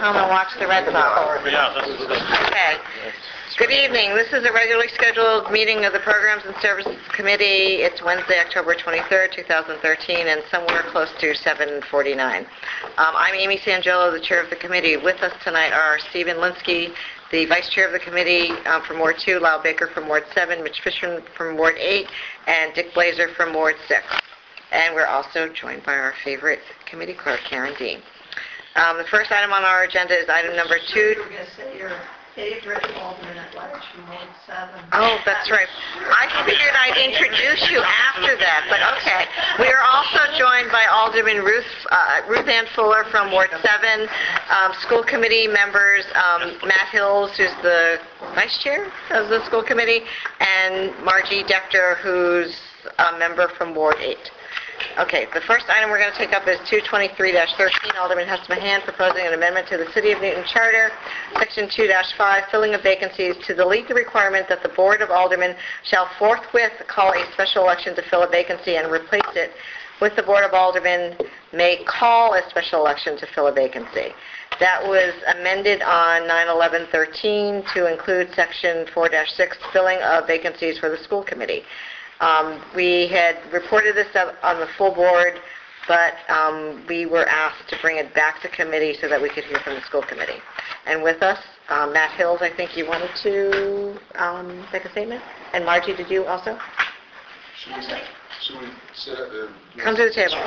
home and watch the Red Sox. Yeah, this is good. Okay. Good evening. This is a regularly scheduled meeting of the Programs and Services Committee. It's Wednesday, October 23rd, 2013, and somewhere close to 7:49. I'm Amy Sangello, the chair of the committee. With us tonight are Stephen Linsky, the vice chair of the committee from Ward 2, Lyle Baker from Ward 7, Mitch Fisher from Ward 8, and Dick Blazer from Ward 6. And we're also joined by our favorite committee clerk, Karen Dean. The first item on our agenda is item number 2. You were going to say your favorite alderman at large from Ward 7. Oh, that's right. I figured I'd introduce you after that, but okay. We are also joined by Alderman Ruth Ann Fuller from Ward 7, school committee members, Matt Hills, who's the vice chair of the school committee, and Margie Dector, who's a member from Ward 8. Okay, the first item we're going to take up is 223-13, Alderman Hester Mahan proposing an amendment to the City of Newton Charter, Section 2-5, filling of vacancies, to delete the requirement that the Board of Aldermen shall forthwith call a special election to fill a vacancy and replace it with the Board of Aldermen may call a special election to fill a vacancy. That was amended on 9/11/13 to include Section 4-6, filling of vacancies for the school committee. We had reported this on the full board, but we were asked to bring it back to committee so that we could hear from the school committee. And with us, Matt Hills, I think you wanted to make a statement? And Margie, did you also? Should we sit at the... Come to the table.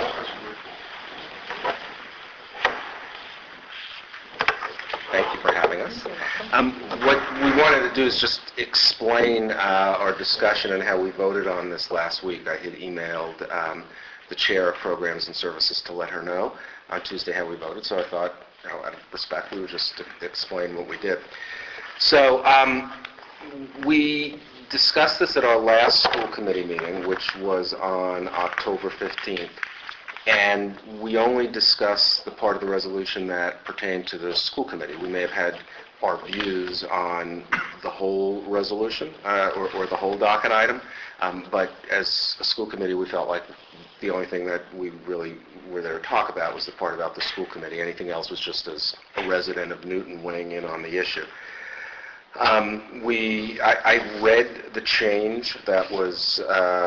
Thank you for having us. What we wanted to do is just explain our discussion and how we voted on this last week. I had emailed the chair of Programs and Services to let her know on Tuesday how we voted, so I thought, out of respect, we would just explain what we did. So we discussed this at our last school committee meeting, which was on October 15th. And we only discussed the part of the resolution that pertained to the school committee. We may have had our views on the whole resolution or the whole docket item, but as a school committee, we felt like the only thing that we really were there to talk about was the part about the school committee. Anything else was just as a resident of Newton weighing in on the issue. I read the change that was...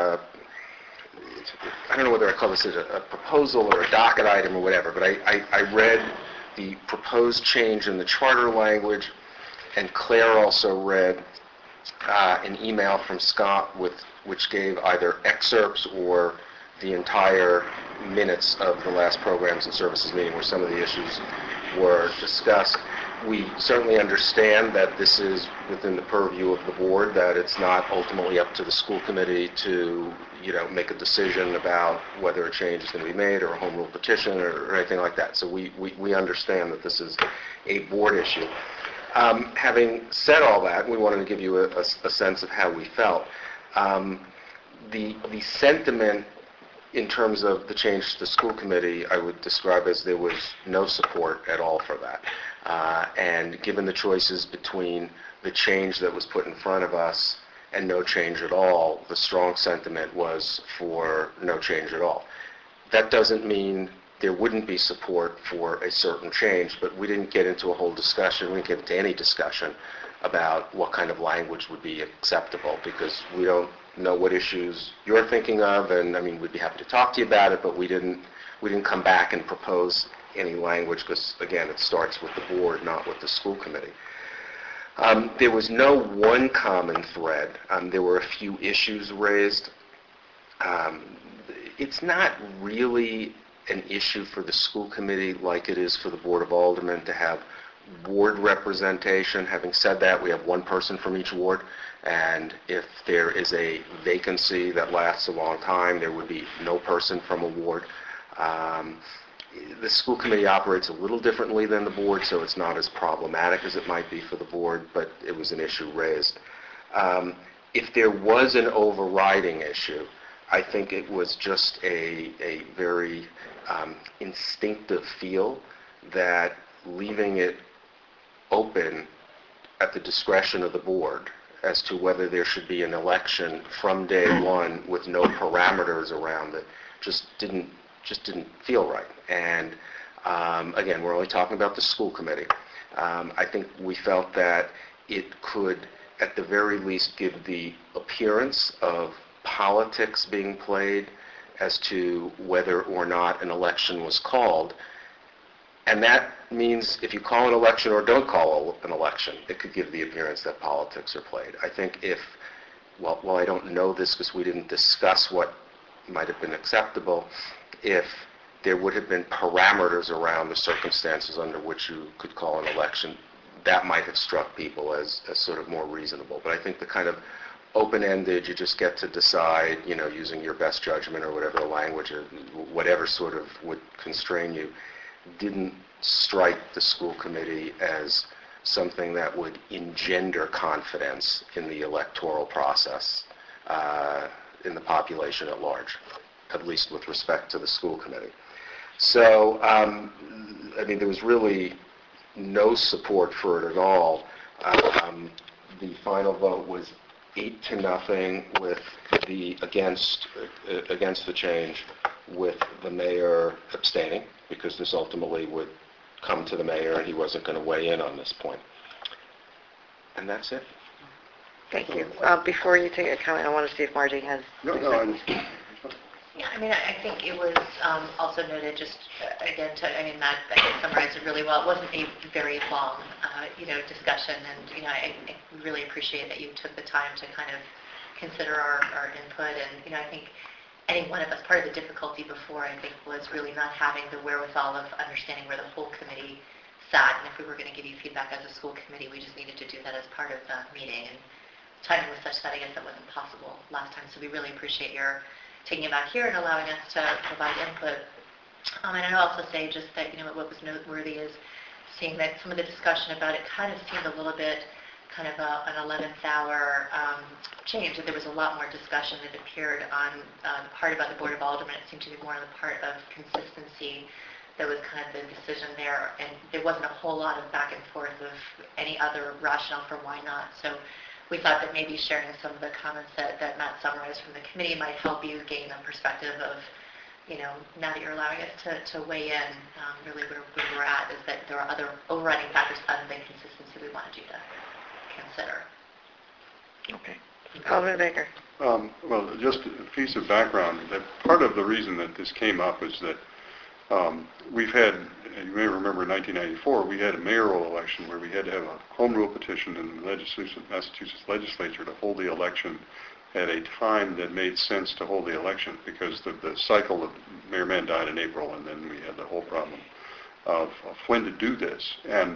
I don't know whether I call this a proposal or a docket item or whatever, but I read the proposed change in the charter language, and Claire also read an email from Scott which gave either excerpts or the entire minutes of the last Programs and Services meeting where some of the issues were discussed. We certainly understand that this is within the purview of the board, that it's not ultimately up to the school committee to, make a decision about whether a change is going to be made or a home rule petition or anything like that. So we understand that this is a board issue. Having said all that, we wanted to give you a sense of how we felt. The sentiment in terms of the change to the school committee, I would describe as there was no support at all for that. And given the choices between the change that was put in front of us and no change at all, the strong sentiment was for no change at all. That doesn't mean there wouldn't be support for a certain change, but we didn't get into a whole discussion, we didn't get into any discussion about what kind of language would be acceptable, because we don't know what issues you're thinking of, and we'd be happy to talk to you about it, but we didn't come back and propose any language, because again, it starts with the board, not with the school committee. There was no one common thread. There were a few issues raised. It's not really an issue for the school committee like it is for the Board of Aldermen to have ward representation. Having said that, we have one person from each ward, and if there is a vacancy that lasts a long time, there would be no person from a ward. The school committee operates a little differently than the board, so it's not as problematic as it might be for the board, but it was an issue raised. If there was an overriding issue, I think it was just a very instinctive feel that leaving it open at the discretion of the board as to whether there should be an election from day one with no parameters around it just didn't feel right. And Again, we're only talking about the school committee. I think we felt that it could, at the very least, give the appearance of politics being played as to whether or not an election was called. And that means if you call an election or don't call an election, it could give the appearance that politics are played. I think if, well, I don't know this because we didn't discuss what might have been acceptable, if there would have been parameters around the circumstances under which you could call an election, that might have struck people as sort of more reasonable. But I think the kind of open-ended, you just get to decide, using your best judgment or whatever the language, or whatever sort of would constrain you, didn't strike the school committee as something that would engender confidence in the electoral process in the population at large, at least with respect to the school committee. So, there was really no support for it at all. The final vote was 8-0 with the against the change, with the mayor abstaining, because this ultimately would come to the mayor and he wasn't going to weigh in on this point. And that's it. Thank you. Before you take a comment, I want to see if Marty has... No, Yeah, I think it was also noted, just again, Matt summarized it really well. It wasn't a very long, discussion, and, I really appreciate that you took the time to kind of consider our input, and, I think any one of us, part of the difficulty before, I think, was really not having the wherewithal of understanding where the whole committee sat, and if we were going to give you feedback as a school committee, we just needed to do that as part of the meeting, and timing was such that I guess that wasn't possible last time, so we really appreciate your taking it back here and allowing us to provide input. And I'd also say just that, what was noteworthy is seeing that some of the discussion about it kind of seemed a little bit kind of an 11th hour change, that there was a lot more discussion that appeared on the part about the Board of Aldermen. It seemed to be more on the part of consistency that was kind of the decision there, and there wasn't a whole lot of back and forth of any other rationale for why not. So we thought that maybe sharing some of the comments that Matt summarized from the committee might help you gain a perspective of, now that you're allowing us to weigh in, really where we're at, is that there are other overriding factors other than consistency we wanted you to consider. Okay. Alderman Baker. Well, just a piece of background. That part of the reason that this came up is that we've had, you may remember in 1994, we had a mayoral election where we had to have a home rule petition in the Massachusetts legislature to hold the election at a time that made sense to hold the election, because the cycle of Mayor Mann died in April, and then we had the whole problem of when to do this. And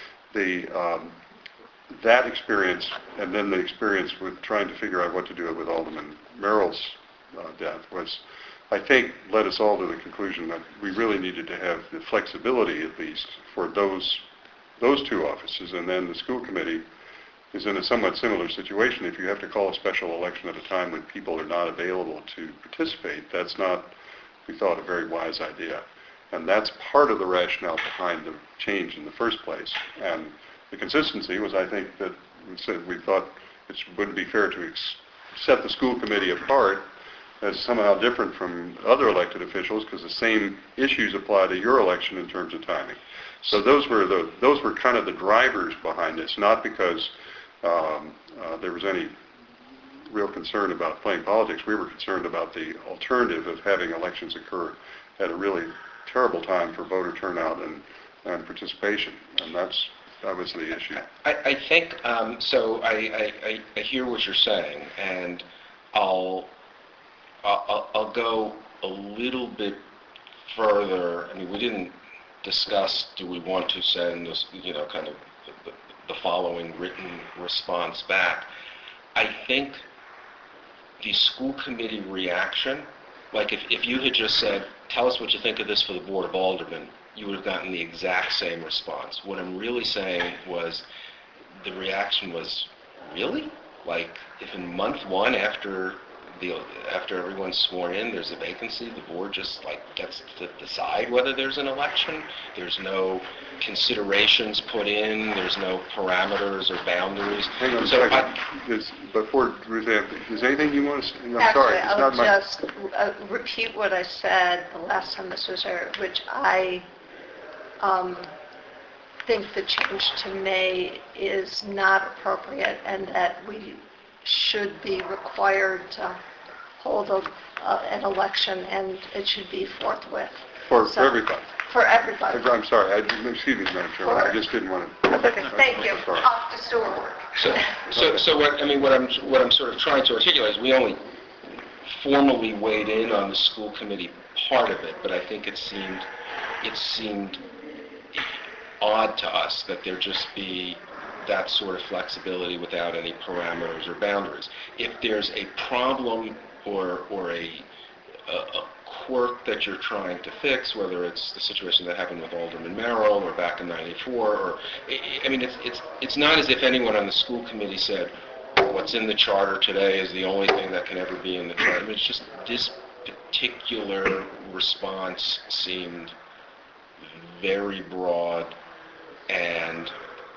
that experience, and then the experience with trying to figure out what to do with Alderman Merrill's death, was, I think, led us all to the conclusion that we really needed to have the flexibility, at least, for those two offices. And then the school committee is in a somewhat similar situation. If you have to call a special election at a time when people are not available to participate, that's not, we thought, a very wise idea. And that's part of the rationale behind the change in the first place. And the consistency was, I think, that we thought it wouldn't be fair to set the school committee apart as somehow different from other elected officials, because the same issues apply to your election in terms of timing. So those were kind of the drivers behind this, not because there was any real concern about playing politics. We were concerned about the alternative of having elections occur at a really terrible time for voter turnout and participation, and that was the issue. I think, so I hear what you're saying, and I'll go a little bit further. We didn't discuss, do we want to send this, kind of the following written response back. I think the school committee reaction, like if you had just said, tell us what you think of this for the Board of Aldermen, you would have gotten the exact same response. What I'm really saying was, the reaction was, really? Like, if in month one after everyone's sworn in, there's a vacancy, the board just gets to decide whether there's an election. There's no considerations put in. There's no parameters or boundaries. Hang on a second. Before Ruth Ann, is there anything you want to say? I'm sorry. Actually, I'll just repeat what I said the last time this was aired, which I think the change to May is not appropriate and that we should be required to hold an election, and it should be forthwith. For So- everybody. For everybody. I'm sorry, excuse me, Madam Chairman, I just didn't want to... That's okay. Thank you. I'm sorry. Off to sewer work. So what I'm sort of trying to articulate is we only formally weighed in on the school committee part of it, but I think it seemed odd to us that there just be that sort of flexibility without any parameters or boundaries. If there's a problem or a quirk that you're trying to fix, whether it's the situation that happened with Alderman Merrill or back in '94, or it's not as if anyone on the school committee said what's in the charter today is the only thing that can ever be in the charter. I mean, it's just this particular response seemed very broad and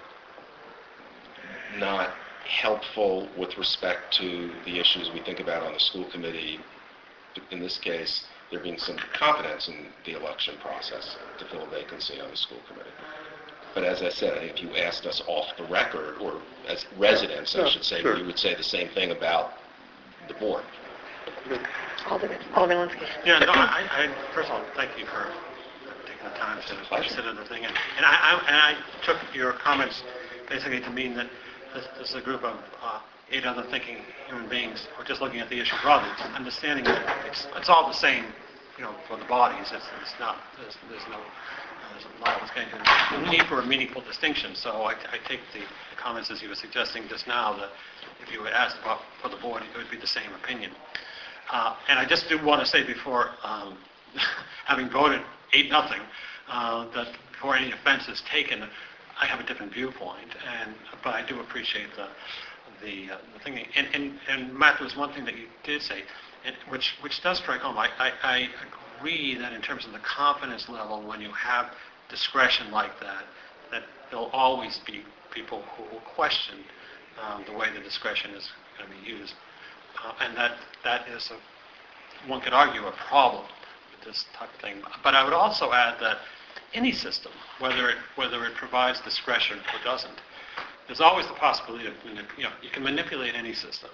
not helpful with respect to the issues we think about on the school committee. In this case, there being some confidence in the election process to fill a vacancy on the school committee. But as I said, if you asked us off the record, or as residents, I should say, Sure. we would say the same thing about the board. Alderman Linsky. Yeah, no, I first of all, thank you for taking the time to consider the thing. And I took your comments basically to mean that this is a group of 8 other thinking human beings who are just looking at the issue broadly, understanding that it's all the same, for the bodies. It's not, there's no lot was getting to the need for a meaningful distinction. So I take the comments as you were suggesting just now that if you were asked about for the board, it would be the same opinion. And I just do want to say before, having voted 8-0, that before any offense is taken, I have a different viewpoint, but I do appreciate the thinking. And Matt, there was one thing that you did say, which does strike home. I agree that in terms of the confidence level, when you have discretion like that there'll always be people who will question the way the discretion is going to be used. And that is, one could argue, a problem with this type of thing. But I would also add that any system, whether it provides discretion or doesn't, there's always the possibility of, you can manipulate any system.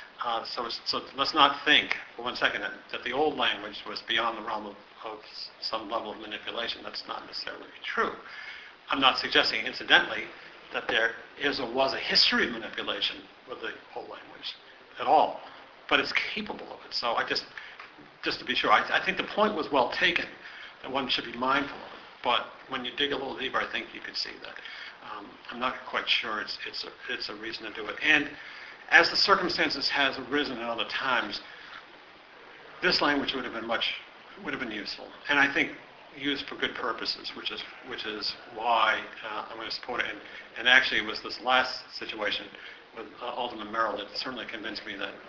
So let's not think for one second that the old language was beyond the realm of some level of manipulation. That's not necessarily true. I'm not suggesting, incidentally, that there is or was a history of manipulation with the old language at all, but it's capable of it. So just to be sure, I think the point was well taken, that one should be mindful of it. But when you dig a little deeper, I think you could see that. I'm not quite sure it's a reason to do it. And as the circumstances has arisen at other times, this language would have been useful, and I think used for good purposes, which is why I'm going to support it. And actually, it was this last situation with Alderman Merrill that certainly convinced me that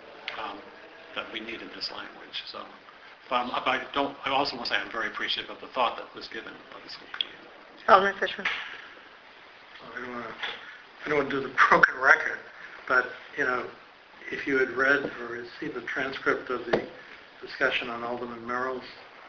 we needed this language. So, I also want to say I'm very appreciative of the thought that was given by the school committee. Alderman Fishman. I don't want to do the broken record, but, if you had read or received the transcript of the discussion on Alderman Merrill's,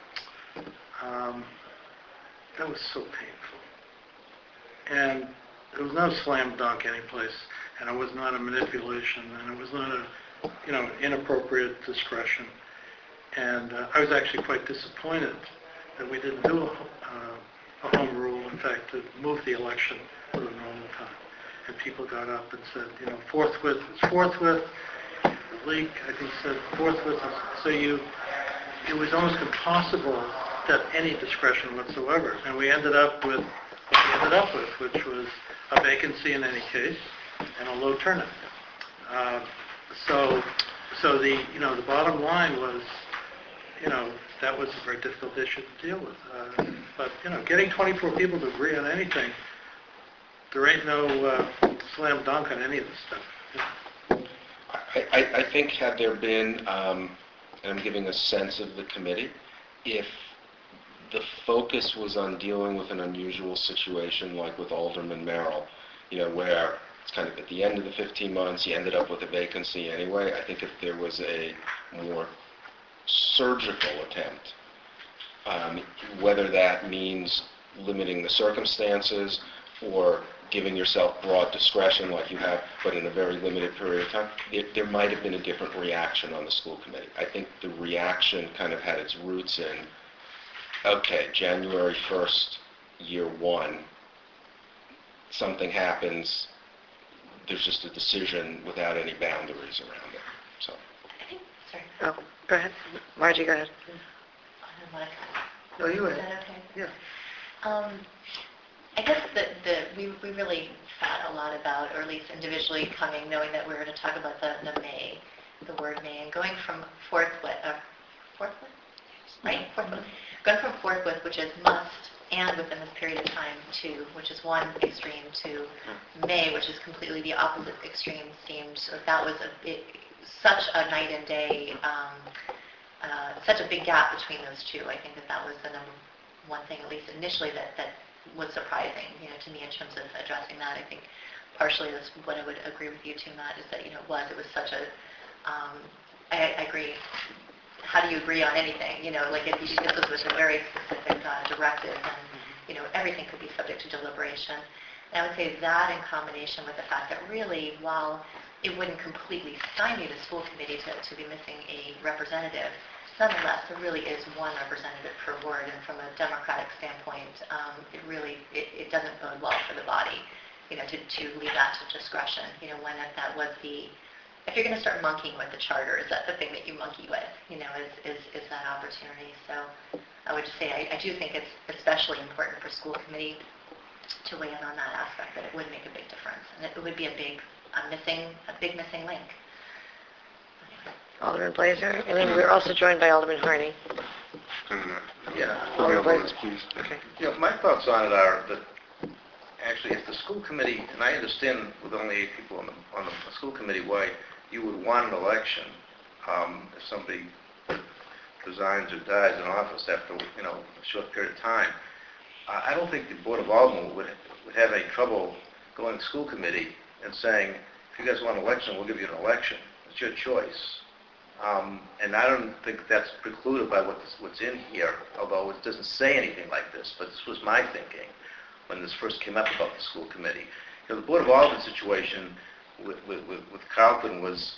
that was so painful. And it was no slam dunk anyplace, and it was not a manipulation, and it was not a, inappropriate discretion. And I was actually quite disappointed that we didn't do a home rule, in fact, to move the election to the normal time. And people got up and said, forthwith is forthwith. The leak, I think, said forthwith. So it was almost impossible to have any discretion whatsoever. And we ended up with what we ended up with, which was a vacancy in any case and a low turnout. So the bottom line was, that was a very difficult issue to deal with. But getting 24 people to agree on anything, there ain't no slam dunk on any of this stuff. I think had there been, and I'm giving a sense of the committee, if the focus was on dealing with an unusual situation like with Alderman Merrill, where it's kind of at the end of the 15 months, he ended up with a vacancy anyway. I think if there was a more surgical attempt, whether that means limiting the circumstances or giving yourself broad discretion like you have, but in a very limited period of time, there might have been a different reaction on the school committee. I think the reaction kind of had its roots in, okay, January 1st, year one, something happens, there's just a decision without any boundaries around it. So. I think, sorry. Oh, go ahead. Margie, go ahead. No, you were. Is that okay? Yeah. I guess we really thought a lot about, or at least individually coming, knowing that we were going to talk about the may, the word may, and going from forthwith, right? Forthwith. Going from forthwith, which is must, and within this period of time, to, which is one extreme, to may, which is completely the opposite extreme, seemed like that was such a night and day, such a big gap between those two. I think that was the number one thing, at least initially, that was surprising, to me in terms of addressing that. I think partially that's what I would agree with you too, Matt, is that, it was such a, I agree. How do you agree on anything? Like if this was a very specific directive, and, everything could be subject to deliberation. And I would say that in combination with the fact that really, while it wouldn't completely stymie the school committee to be missing a representative, nonetheless, there really is one representative per ward, and from a democratic standpoint, it doesn't bode well for the body, to leave that to discretion. When that was if you're going to start monkeying with the charter, is that the thing that you monkey with? Is that opportunity? So I would just say I do think it's especially important for school committee to weigh in on that aspect, that it would make a big difference, and it would be a big missing link. Alderman Blazer, and then we're also joined by Alderman Harney. Yeah. Alderman Blazer. Please. Okay. My thoughts on it are that actually if the school committee, and I understand with only 8 people on the school committee, why you would want an election if somebody resigns or dies in office after a short period of time. I don't think the Board of Aldermen would have any trouble going to the school committee and saying, if you guys want an election, we'll give you an election. It's your choice. And I don't think that's precluded by what's in here, although it doesn't say anything like this, but this was my thinking when this first came up about the school committee. The Board of Aldermen situation with Carlton was,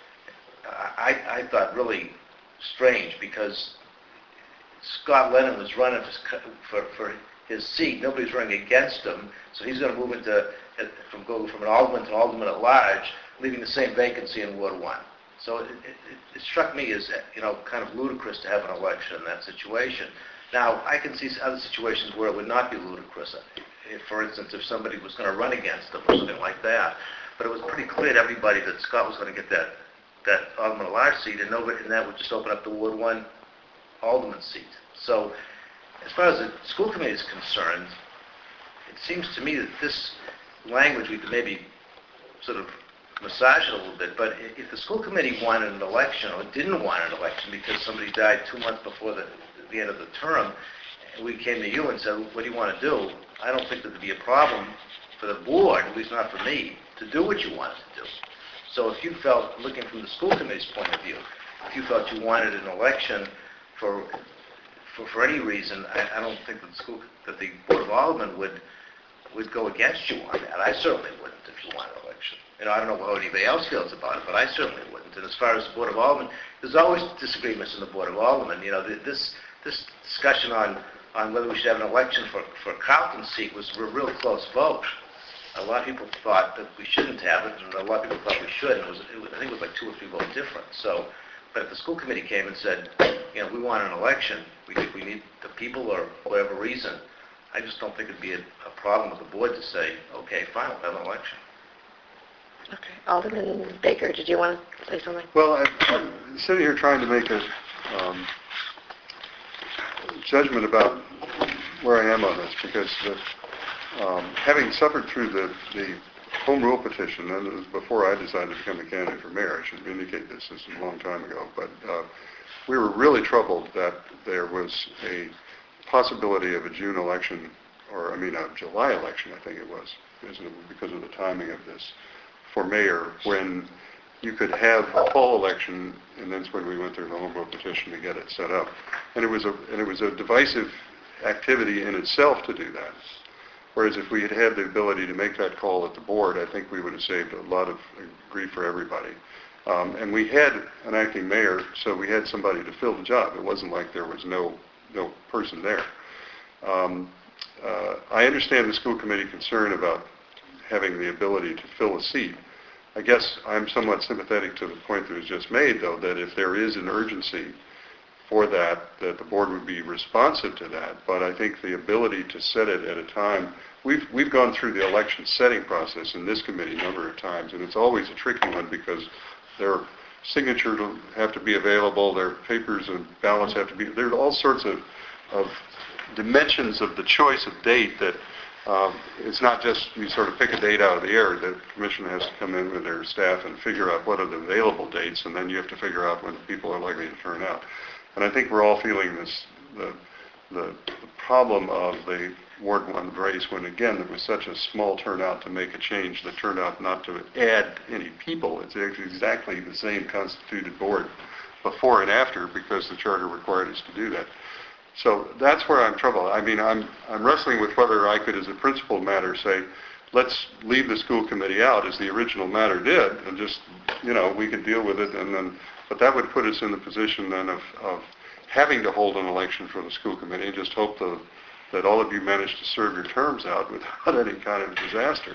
I thought, really strange, because Scott Lennon was running for his seat. Nobody's running against him, so he's going to move from an alderman to an alderman at large, leaving the same vacancy in Ward 1. So it struck me as, kind of ludicrous to have an election in that situation. Now, I can see other situations where it would not be ludicrous. If, for instance, if somebody was going to run against him or something like that. But it was pretty clear to everybody that Scott was going to get that alderman at large seat, and that would just open up the Ward 1 alderman seat. So, as far as the school committee is concerned, it seems to me that this language, we could maybe sort of massage it a little bit, but if the school committee wanted an election or didn't want an election because somebody died 2 months before the end of the term, and we came to you and said, what do you want to do? I don't think that would be a problem for the board, at least not for me, to do what you wanted to do. So if you felt, looking from the school committee's point of view, if you felt you wanted an election for any reason, I don't think that the Board of Aldermen would go against you on that. I certainly wouldn't if you wanted an election. I don't know how anybody else feels about it, but I certainly wouldn't. And as far as the Board of Aldermen, there's always disagreements in the Board of Aldermen. This discussion on whether we should have an election for Carlton's seat was a real close vote. A lot of people thought that we shouldn't have it, and a lot of people thought we should. And I think it was like 2 or 3 votes different. So, but if the school committee came and said, we want an election, we think we need the people or whatever reason, I just don't think it'd be a problem with the board to say, okay, fine, we'll have an election. Okay. Alderman Baker, did you want to say something? Well, I'm sitting here trying to make a judgment about where I am on this, because having suffered through the home rule petition, and it was before I decided to become a candidate for mayor, I should indicate this is a long time ago, but we were really troubled that there was a possibility of a June election, or a July election, I think it was, because of the timing of this, for mayor, when you could have a fall election, and that's when we went through the home rule petition to get it set up. And it was a divisive activity in itself to do that. Whereas if we had had the ability to make that call at the board, I think we would have saved a lot of grief for everybody. And we had an acting mayor, so we had somebody to fill the job. It wasn't like there was no person there. I understand the school committee concern about having the ability to fill a seat. I guess I'm somewhat sympathetic to the point that was just made, though, that if there is an urgency for that the board would be responsive to that. But I think the ability to set it at a time, we've gone through the election setting process in this committee a number of times, and it's always a tricky one because their signatures have to be available, their papers and ballots have to be, there are all sorts of dimensions of the choice of date that it's not just you sort of pick a date out of the air. The commission has to come in with their staff and figure out what are the available dates, and then you have to figure out when people are likely to turn out. And I think we're all feeling this, the problem of the Ward 1 race when, again, there was such a small turnout to make a change that turned out not to add any people. It's exactly the same constituted board before and after because the charter required us to do that. So that's where I'm troubled. I mean, I'm wrestling with whether I could, as a principled matter, say, let's leave the school committee out, as the original matter did, and just, we could deal with it, and then, but that would put us in the position then of having to hold an election for the school committee, and just hope that all of you manage to serve your terms out without any kind of disaster.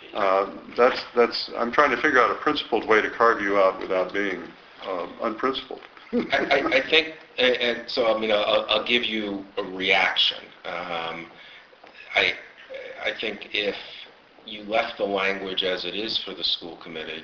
I'm trying to figure out a principled way to carve you out without being unprincipled. I think, and so I'll give you a reaction. I think if you left the language as it is for the school committee,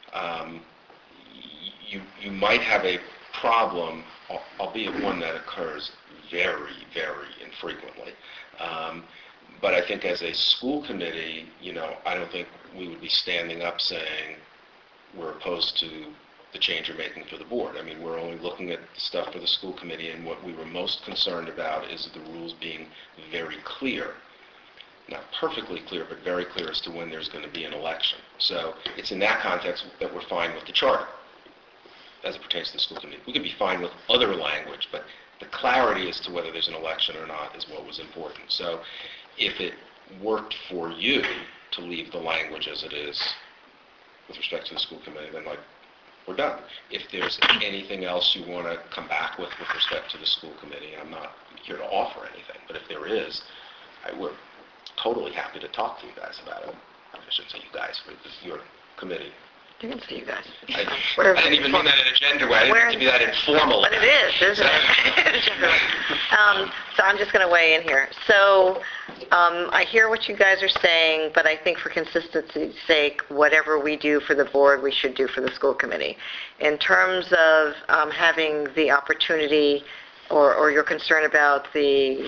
you might have a problem, albeit one that occurs very, very infrequently. But I think as a school committee, I don't think we would be standing up saying we're opposed to the change you're making for the board. I mean, we're only looking at the stuff for the school committee, and what we were most concerned about is the rules being very clear. Not perfectly clear, but very clear as to when there's going to be an election. So it's in that context that we're fine with the charter as it pertains to the school committee. We can be fine with other language, but the clarity as to whether there's an election or not is what was important. So if it worked for you to leave the language as it is with respect to the school committee, then we're done. If there's anything else you want to come back with respect to the school committee, I'm not here to offer anything, but if there is, we're totally happy to talk to you guys about it. I shouldn't say you guys, but your committee. You can say you guys. I didn't even mean that in a gender way. I didn't mean to be that informal. But it is, isn't it? So I'm just going to weigh in here. So I hear what you guys are saying, but I think for consistency's sake, whatever we do for the board, we should do for the school committee. In terms of having the opportunity or your concern about the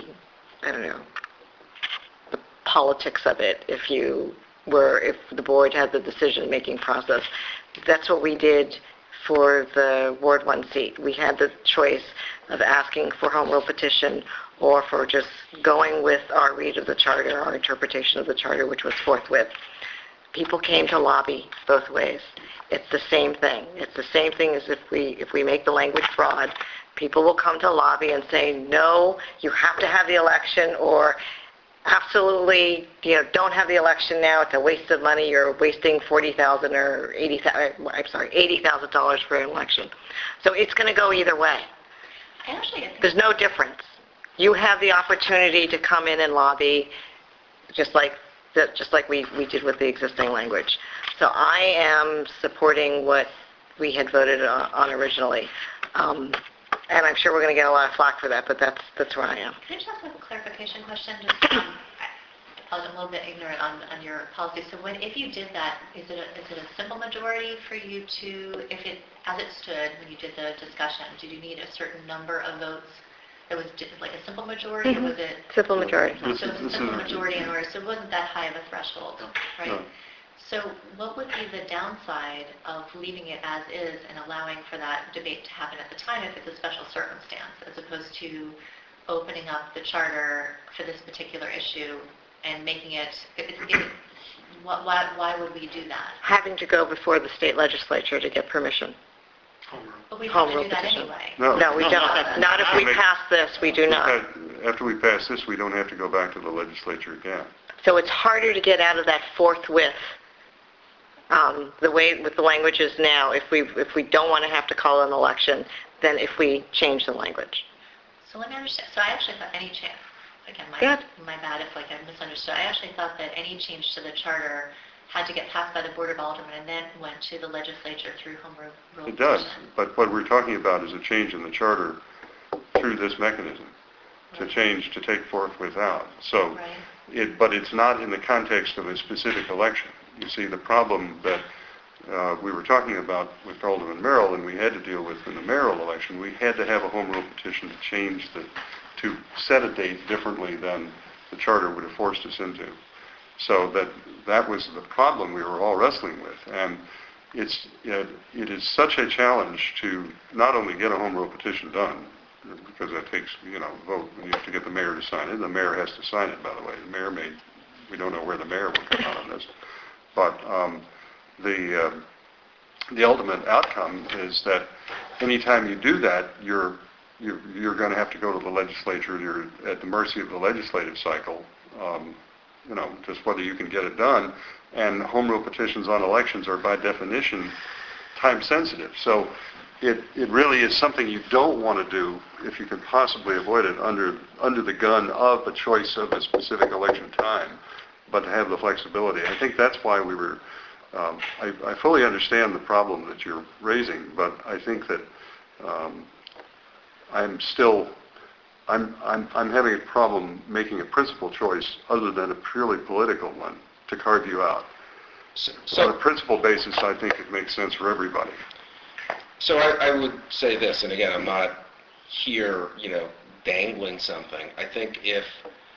politics of it, if the board had the decision-making process. That's what we did for the Ward 1 seat. We had the choice of asking for home rule petition or for just going with our read of the charter, our interpretation of the charter, which was forthwith. People came to lobby both ways. It's the same thing. It's the same thing as if we make the language broad. People will come to lobby and say, no, you have to have the election, or absolutely, don't have the election now. It's a waste of money. You're wasting $40,000 or $80,000 for an election. So it's going to go either way. There's no difference. You have the opportunity to come in and lobby, just like we did with the existing language. So I am supporting what we had voted on originally. And I'm sure we're going to get a lot of flack for that, but that's where I am. Can I just ask a clarification question? Just, I'm a little bit ignorant on your policy. So if you did that, is it a simple majority for you to, as it stood when you did the discussion, did you need a certain number of votes? It was like a simple majority, or was it? Simple majority. So it was a simple majority in order, so it wasn't that high of a threshold, right? No. So what would be the downside of leaving it as is and allowing for that debate to happen at the time if it's a special circumstance, as opposed to opening up the charter for this particular issue and making it, why would we do that? Having to go before the state legislature to get permission. home rule. But we have Home to rule do that petition. anyway. No, we don't. Not if we pass this, we do not. After we pass this, we don't have to go back to the legislature again. So it's harder to get out of that forthwith, the way with the language is now, if we don't want to have to call an election, than if we change the language. So let me understand. So I actually thought any change, again, Good. my bad if like I misunderstood. I actually thought that any change to the charter had to get passed by the Board of Aldermen and then went to the legislature through home rule It does, petition. but what we're talking about is a change in the charter through this mechanism, to change, to take forthwith out. So, Right. but it's not in the context of a specific election. You see, the problem that we were talking about with Alderman Merrill and we had to deal with in the mayoral election, we had to have a home rule petition to change to set a date differently than the charter would have forced us into. So that was the problem we were all wrestling with. And it is such a challenge to not only get a home rule petition done, because that takes, a vote, and you have to get the mayor to sign it. The mayor has to sign it, by the way. The mayor we don't know where the mayor will come out on this. But the ultimate outcome is that anytime you do that, you're going to have to go to the legislature. You're at the mercy of the legislative cycle, just whether you can get it done. And home rule petitions on elections are by definition time sensitive. So it really is something you don't want to do if you can possibly avoid it under the gun of a choice of a specific election time, but to have the flexibility. I think that's why we were, I fully understand the problem that you're raising, but I think that I'm having a problem making a principal choice other than a purely political one to carve you out. So on a principle basis, I think it makes sense for everybody. So I would say this, and again, I'm not here, dangling something. I think if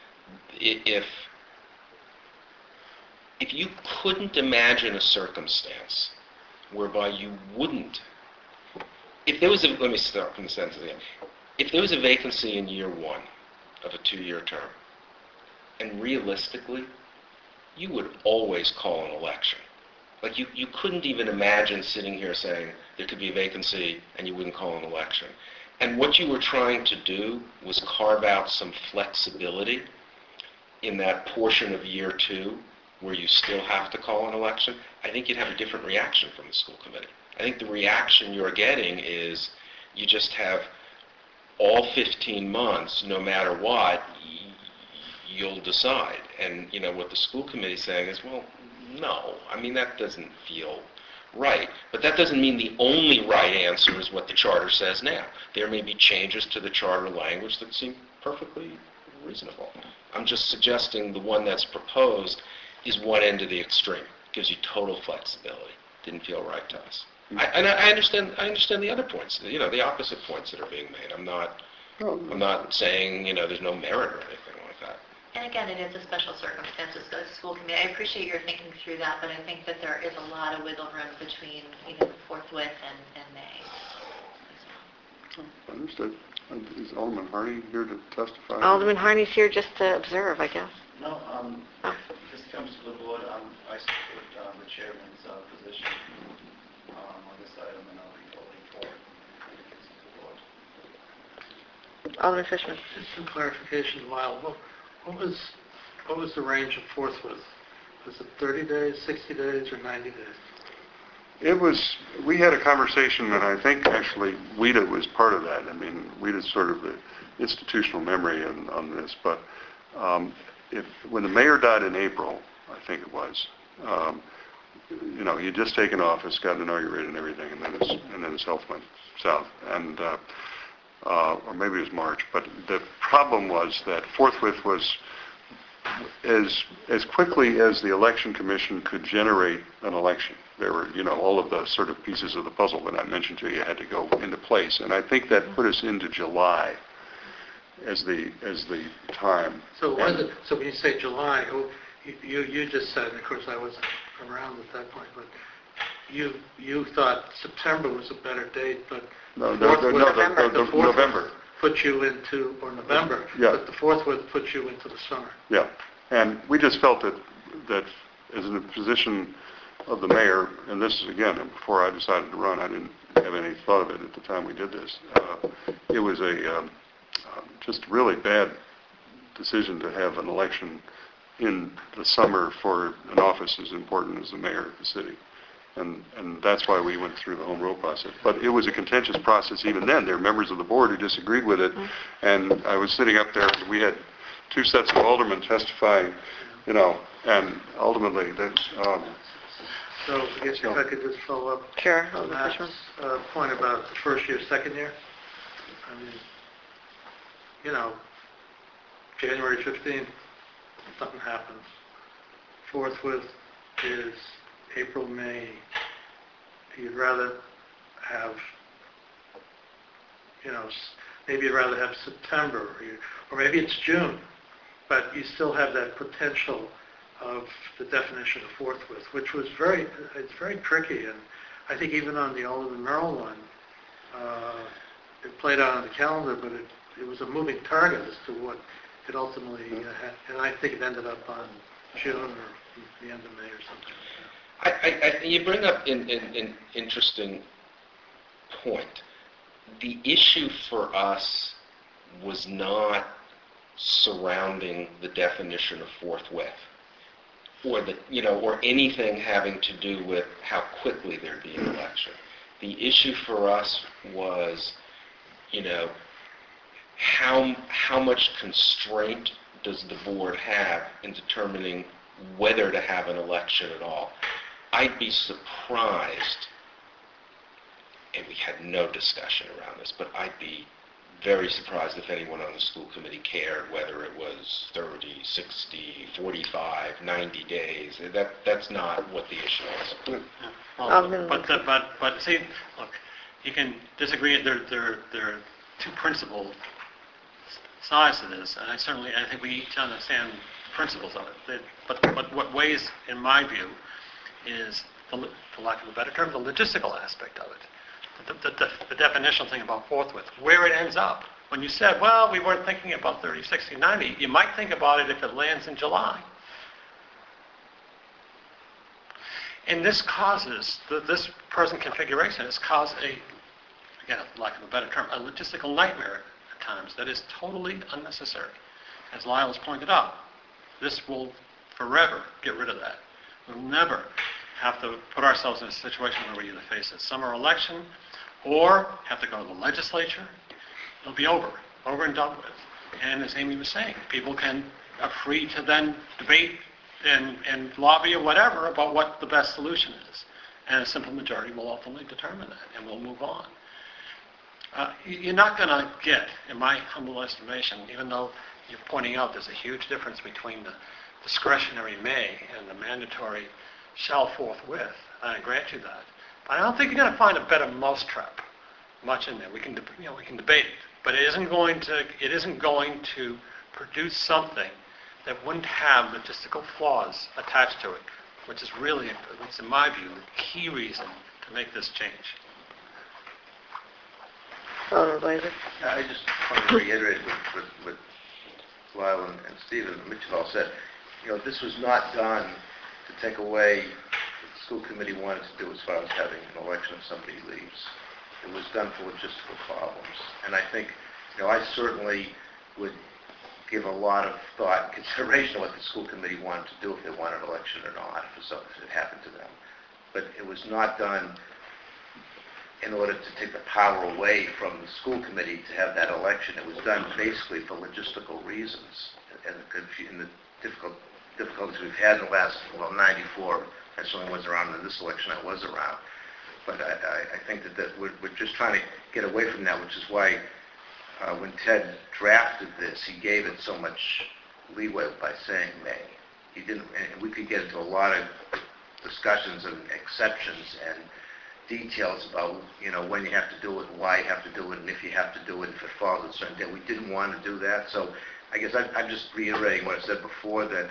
you couldn't imagine a circumstance whereby you wouldn't, if there was a, let me start from the sentence again. If there was a vacancy in year one of a 2-year term, and realistically, you would always call an election. Like you couldn't even imagine sitting here saying there could be a vacancy and you wouldn't call an election. And what you were trying to do was carve out some flexibility in that portion of year 2 where you still have to call an election. I think you'd have a different reaction from the school committee. I think the reaction you're getting is you just have all 15 months, no matter what, you'll decide. And, what the school committee is saying is, well, no. I mean, that doesn't feel right. But that doesn't mean the only right answer is what the charter says now. There may be changes to the charter language that seem perfectly reasonable. I'm just suggesting the one that's proposed is one end of the extreme. It gives you total flexibility. Didn't feel right to us. I understand the other points, the opposite points that are being made. I'm not saying, there's no merit or anything like that. And again, it is a special circumstances for the school committee. I appreciate your thinking through that, but I think that there is a lot of wiggle room between, forthwith and May. Understood. Is Alderman Harney here to testify? Alderman Harney's here just to observe, I guess. No, Oh. this comes to the board. I support the chairman's position on this item, and I'll be voting for it when it gets to the board. Alderman Fishman. Just some clarification, Lyle. What was the range of forthwith? Was it 30 days, 60 days, or 90 days? We had a conversation, and I think actually WIDA was part of that. I mean, WIDA's sort of the institutional memory on this, but when the mayor died in April, I think it was, he'd just taken office, got inaugurated and everything, and then his health went south, and or maybe it was March. But the problem was that forthwith was as quickly as the election commission could generate an election. There were, all of the sort of pieces of the puzzle that I mentioned to you had to go into place, and I think that put us into July as the time. So when you say July, you just said, and of course I wasn't around at that point, but you thought September was a better date, but November put you into, or November, yeah. But the forthwith put you into the summer. Yeah, and we just felt that as in a position of the mayor, and this is again, before I decided to run, I didn't have any thought of it at the time we did this. It was just really bad decision to have an election in the summer for an office as important as the mayor of the city. And that's why we went through the home rule process. But it was a contentious process even then. There were members of the board who disagreed with it, and I was sitting up there, and we had two sets of aldermen testifying, and ultimately, So I guess if I could just follow up Sure. on Matt's point about the first year, second year. I mean, January 15th, something happens. Forthwith is April, May. You'd rather have, maybe you'd rather have September, or maybe it's June, but you still have that potential of the definition of forthwith, which was it's very tricky, and I think even on the Alderman Merrill one, it played out on the calendar, but it was a moving target as to what it ultimately had, and I think it ended up on June or the end of May or something. You bring up an interesting point. The issue for us was not surrounding the definition of forthwith, or anything having to do with how quickly there'd be an election. The issue for us was, how much constraint does the board have in determining whether to have an election at all? I'd be surprised, and we had no discussion around this, but I'd be very surprised if anyone on the school committee cared whether it was 30, 60, 45, 90 days. That's not what the issue is. But see, look, you can disagree. There are two principal sides to this, and I think we each understand the principles of it. But what weighs, in my view, is, for lack of a better term, the logistical aspect of it. The definitional thing about forthwith, where it ends up. When you said, well, we weren't thinking about 30, 60, 90, you might think about it if it lands in July. And this causes, this present configuration has caused again, for lack of a better term, a logistical nightmare at times that is totally unnecessary. As Lyle has pointed out, this will forever get rid of that. We'll never have to put ourselves in a situation where we either face a summer election or have to go to the legislature. It'll be over and done with. And as Amy was saying, people are free to then debate and lobby or whatever about what the best solution is. And a simple majority will ultimately determine that, and we'll move on. You're not going to get, in my humble estimation, even though you're pointing out there's a huge difference between the discretionary may and the mandatory shall forthwith. I grant you that. But I don't think you're going to find a better mousetrap much in there. We can debate it, but it isn't going to produce something that wouldn't have logistical flaws attached to it, which is really, at least in my view, the key reason to make this change. I just want to reiterate what Lyle and Stephen and Mitch have all said. This was not done to take away what the school committee wanted to do as far as having an election if somebody leaves. It was done for logistical problems. And I think, I certainly would give a lot of thought and consideration to what the school committee wanted to do, if they wanted an election or not, if it happened to them. But it was not done in order to take the power away from the school committee to have that election. It was done basically for logistical reasons and the difficulties we've had in the last, 94, I certainly wasn't around in this election, I was around. But I think that we're just trying to get away from that, which is why when Ted drafted this, he gave it so much leeway by saying May. He didn't, and we could get into a lot of discussions and exceptions and details about, when you have to do it, why you have to do it, and if you have to do it, if it falls on a certain day. We didn't want to do that, so I guess I'm just reiterating what I said before, that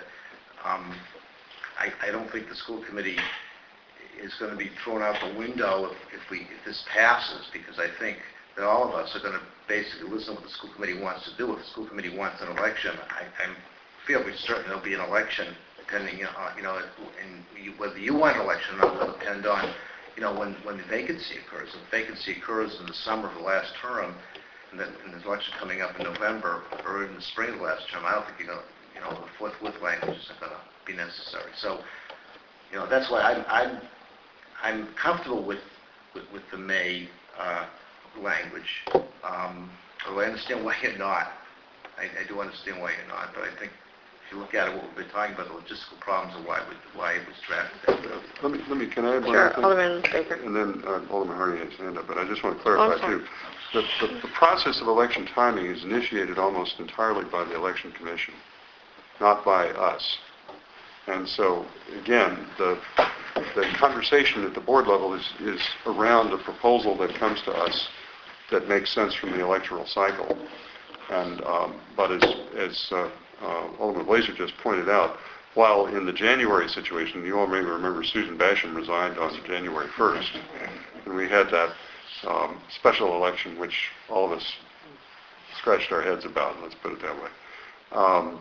I don't think the school committee is going to be thrown out the window if this passes, because I think that all of us are going to basically listen to what the school committee wants to do. If the school committee wants an election, I feel certain there'll be an election depending, whether you want an election or not will depend on, when the vacancy occurs. If the vacancy occurs in the summer of the last term, and there's an election coming up in November, or in the spring of the last term, I don't think the forthwith language isn't going to be necessary. So, that's why I'm comfortable with the May language. Although I understand why you're not. I do understand why you're not, but I think if you look at it, what we've been talking about, the logistical problems and why it was drafted. Can I add one Sure, thing? Alderman Baker. And then Alderman Hardy has his hand up, but I just want to clarify sorry. too. The process of election timing is initiated almost entirely by the Election Commission, not by us. And so, again, the conversation at the board level is around a proposal that comes to us that makes sense from the electoral cycle. And but as Alderman Blazer just pointed out, while in the January situation, you all may remember Susan Basham resigned on January 1st, and we had that special election, which all of us scratched our heads about, let's put it that way.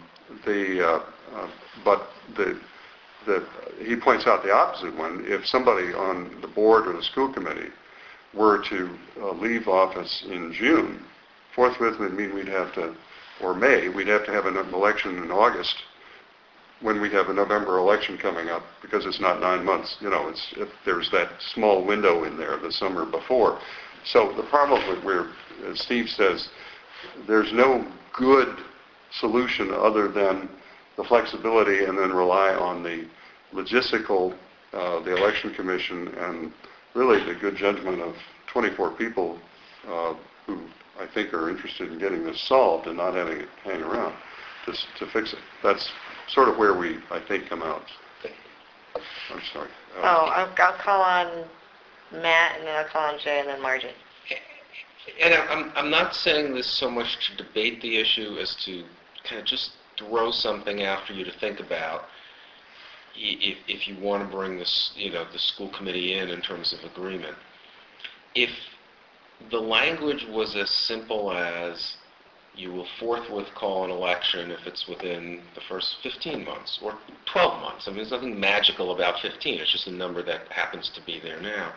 He points out the opposite one. If somebody on the board or the school committee were to leave office in June, forthwith would mean we'd have to, or May, we'd have to have an election in August when we have a November election coming up, because it's not 9 months. There's that small window in there, the summer before. So the problem with as Steve says, there's no good solution other than the flexibility and then rely on the logistical, the election commission, and really the good judgment of 24 people who I think are interested in getting this solved and not having it hang around to fix it. That's sort of where we, I think, come out. I'm sorry. I'll call on Matt, and then I'll call on Jay, and then Margie. And I'm not saying this so much to debate the issue as to kind of just throw something out for you to think about if you want to bring this, the school committee in terms of agreement. If the language was as simple as you will forthwith call an election if it's within the first 15 months or 12 months. I mean, there's nothing magical about 15. It's just a number that happens to be there now.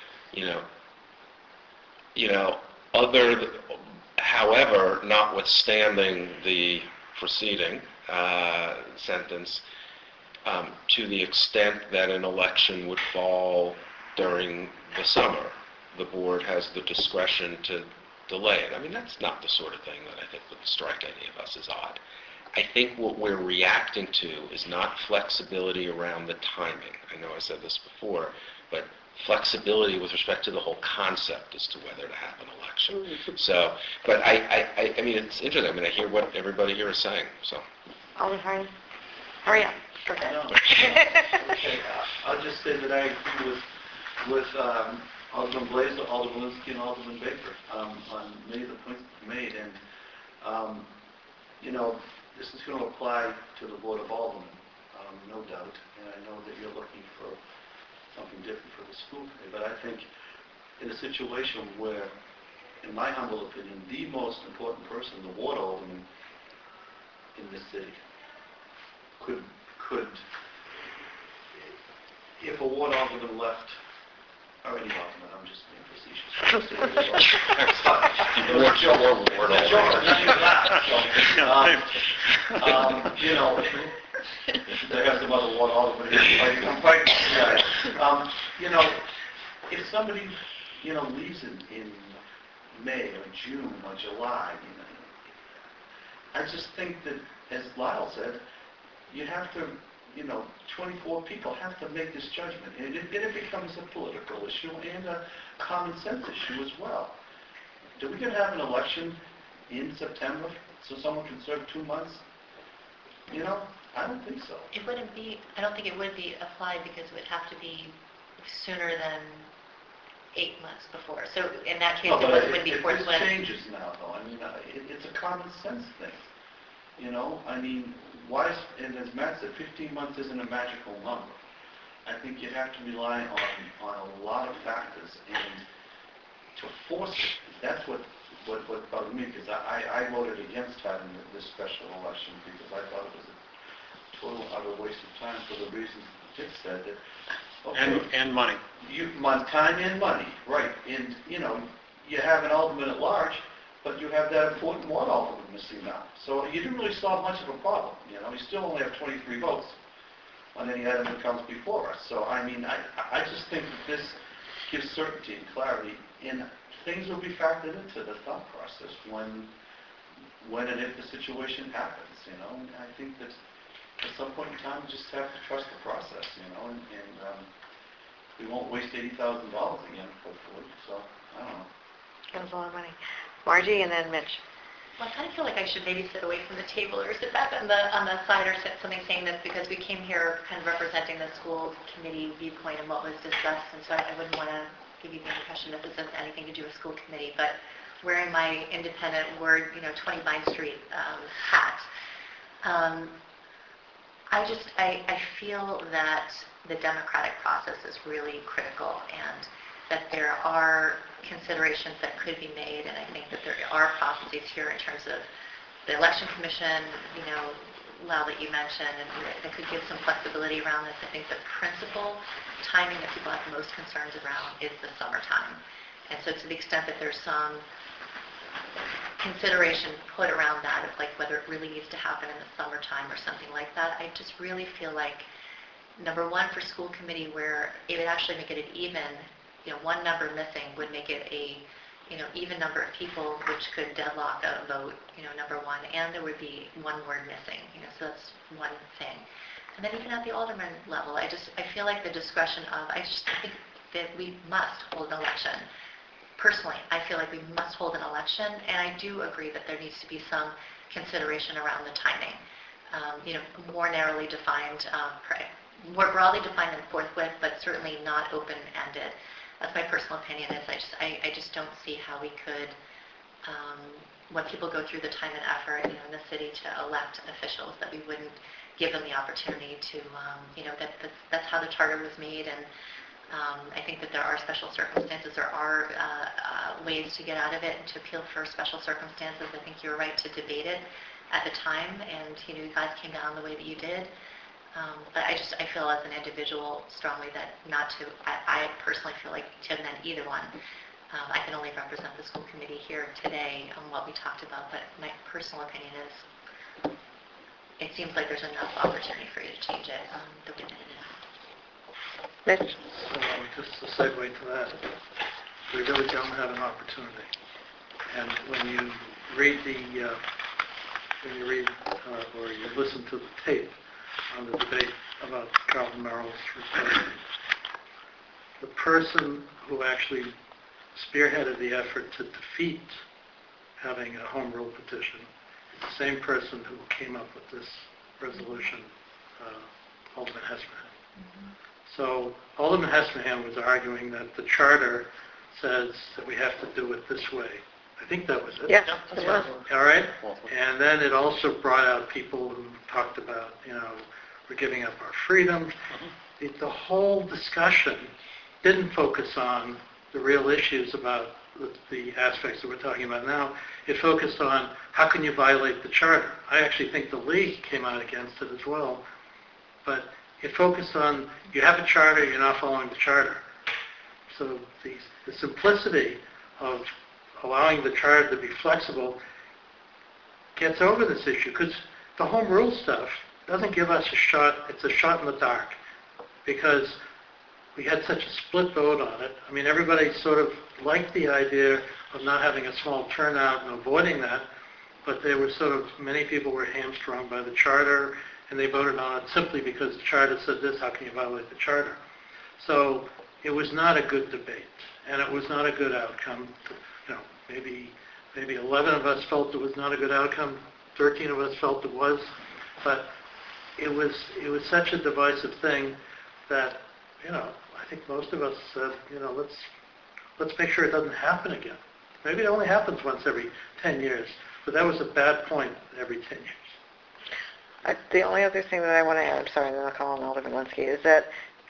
However, notwithstanding the preceding sentence, to the extent that an election would fall during the summer, the board has the discretion to delay it. I mean, that's not the sort of thing that I think would strike any of us as odd. I think what we're reacting to is not flexibility around the timing. I know I said this before, but flexibility with respect to the whole concept as to whether to have an election. So, but I mean, it's interesting. I mean, I hear what everybody here is saying. So, Alderman Hardy, hurry up. Go ahead. No. Okay, I'll just say that I agree with Alderman Blazer, Alderman Linsky, and Alderman Baker on many of the points made. And, this is going to apply to the Board of Aldermen, no doubt. And I know that you're looking for something different for the school committee. But I think in a situation where, in my humble opinion, the most important person, the ward alderman in this city, could if a ward alderman left, or any alderman, I'm just being facetious. They have some other ward alderman here. I'm fighting. If somebody, leaves in May or June or July, I just think that, as Lyle said, you have to, 24 people have to make this judgment. And it becomes a political issue and a common sense issue as well. Do we going to have an election in September so someone can serve 2 months? I don't think so. I don't think it would be applied because it would have to be sooner than 8 months before. So in that case, it wouldn't be forthwith. It changes now, though. I mean, it's a common sense thing. I mean, why, and as Matt said, 15 months isn't a magical number. I think you have to rely on a lot of factors, and to force it, that's what bugged me, because I voted against having this special election because I thought it was a total utter waste of time for the reasons that Dick said, that, okay, And money. time and money, right, and, you have an alderman at large, but you have that important one alderman missing now. So you didn't really solve much of a problem, you still only have 23 votes on any item that comes before us. So, I mean, I just think that this gives certainty and clarity, and things will be factored into the thought process when and if the situation happens, And I think that at some point in time, we just have to trust the process, and we won't waste $80,000 again, hopefully, so, I don't know. That was a lot of money. Margie and then Mitch. Well, I kind of feel like I should maybe sit away from the table or sit back on the side or sit something saying this because we came here kind of representing the school committee viewpoint and what was discussed, and so I wouldn't want to give you the impression that this has anything to do with school committee, but wearing my independent Ward, 20 Vine Street hat, I feel that the democratic process is really critical and that there are considerations that could be made, and I think that there are processes here in terms of the election commission, Lau, that you mentioned, and that could give some flexibility around this. I think the principal timing that people have the most concerns around is the summertime. And so to the extent that there's some consideration put around that of like whether it really needs to happen in the summertime or something like that, I just really feel like, number one, for school committee, where it would actually make it an even, one number missing would make it a, even number of people, which could deadlock a vote, number one, and there would be one word missing, so that's one thing. And then even at the alderman level, I feel like the discretion of, I think that we must hold an election. Personally, I feel like we must hold an election, and I do agree that there needs to be some consideration around the timing. More narrowly defined, more broadly defined than forthwith, but certainly not open-ended. That's my personal opinion. I just don't see how we could, when people go through the time and effort, in the city to elect officials, that we wouldn't give them the opportunity to, that's how the charter was made, and I think that there are special circumstances. There are ways to get out of it and to appeal for special circumstances. I think you're right to debate it at the time, and you guys came down the way that you did. But I feel as an individual strongly that not to, I personally feel like to amend either one. I can only represent the school committee here today on what we talked about, but my personal opinion is it seems like there's enough opportunity for you to change it the way that it is. Mitch? So just to segue to that, we really don't have an opportunity. And when you read or you listen to the tape on the debate about Carlton Merrill's report, the person who actually spearheaded the effort to defeat having a home rule petition is the same person who came up with this resolution, Alderman Hesperhan. So Alderman Hesperhan was arguing that the charter says that we have to do it this way. I think that was it. Yes, it was. All right? And then it also brought out people who talked about, we're giving up our freedoms. The whole discussion didn't focus on the real issues about the aspects that we're talking about now. It focused on how can you violate the charter. I actually think the league came out against it as well. But it focused on, you have a charter, you're not following the charter. So the simplicity of allowing the charter to be flexible gets over this issue, because the home rule stuff doesn't give us a shot, it's a shot in the dark, because we had such a split vote on it. I mean, everybody sort of liked the idea of not having a small turnout and avoiding that, but there were many people were hamstrung by the charter, and they voted on it simply because the charter said this, how can you violate the charter? So it was not a good debate, and it was not a good outcome. Maybe 11 of us felt it was not a good outcome, 13 of us felt it was, but it was such a divisive thing that, I think most of us said, let's make sure it doesn't happen again. Maybe it only happens once every 10 years, but that was a bad point every 10 years. The only other thing that I want to add, I'm sorry, and then I'll call on Alderman Linsky, is that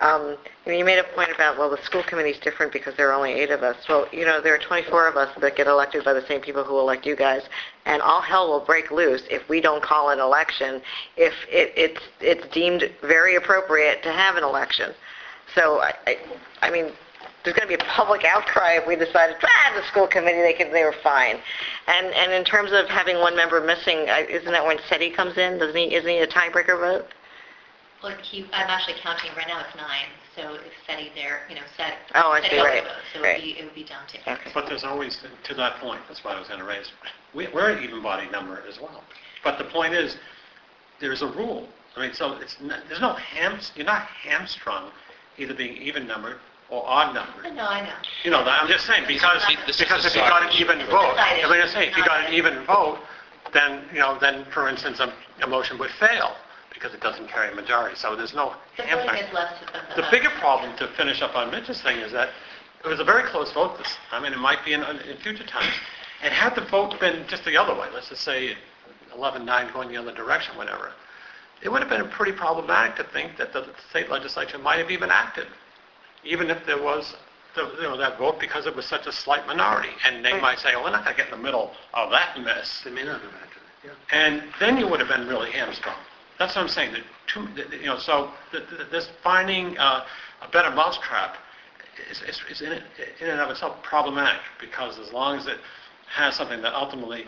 You made a point about, well, the school committee's different because there are only 8 of us. Well, there are 24 of us that get elected by the same people who elect you guys, and all hell will break loose if we don't call an election, if it's deemed very appropriate to have an election. So, I mean, there's going to be a public outcry if we decided, the school committee, they were fine. And in terms of having one member missing, isn't that when SETI comes in? Isn't he a tiebreaker vote? Well, I'm actually counting right now, it's 9, so if SETI there, SETI. Oh, I see, SETI also right. votes, so Right. it would be down to 8. Okay. But there's always, to that point, that's why I was going to raise, we're an even-bodied number as well. But the point is, there's a rule. I mean, so there's no you're not hamstrung either being even numbered or odd numbered. No, I know. I'm just saying, because This is if you got an even vote, Decided. I'm just saying, if you got an even vote, then, then, for instance, a motion would fail because it doesn't carry a majority. So there's no The hamstring. voting is less of The bigger problem, to finish up on Mitch's thing, is that it was a very close vote this time, and it might be in future times. And had the vote been just the other way, let's just say 11-9 going the other direction, whatever, it would have been pretty problematic to think that the state legislature might have even acted, even if there was that vote, because it was such a slight minority. And they might say, well, we're not going to get in the middle of that mess. They may not have acted, yeah. And then you would have been really hamstrung. That's what I'm saying. So this finding a better mousetrap is in and of itself problematic, because as long as it has something that ultimately,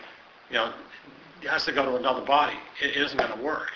has to go to another body, it isn't going to work.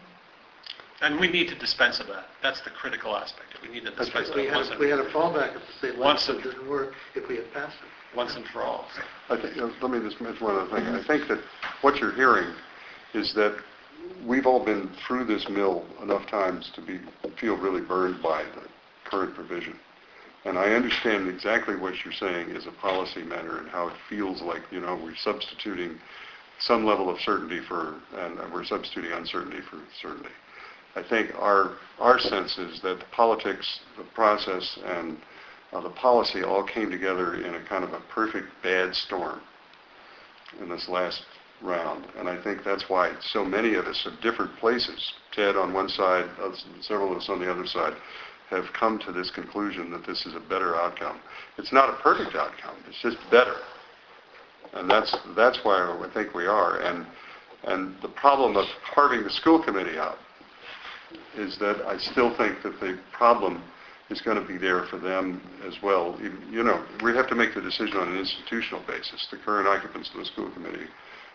And we need to dispense of that. That's the critical aspect. We need to dispense of We it had we had a fallback if the state Once legislature didn't work if we had passed it. once and for all. I think, let me just mention one other thing. I think that what you're hearing is that we've all been through this mill enough times to feel really burned by the current provision. And I understand exactly what you're saying is a policy matter and how it feels like, we're substituting some level of certainty and we're substituting uncertainty for certainty. I think our sense is that the politics, the process, and the policy all came together in a kind of a perfect bad storm in this last round. And I think that's why so many of us at different places, Ted on one side, several of us on the other side, have come to this conclusion that this is a better outcome. It's not a perfect outcome, it's just better. And that's why I think we are. And the problem of carving the school committee out is that I still think that the problem is going to be there for them as well. We have to make the decision on an institutional basis. The current occupants of the school committee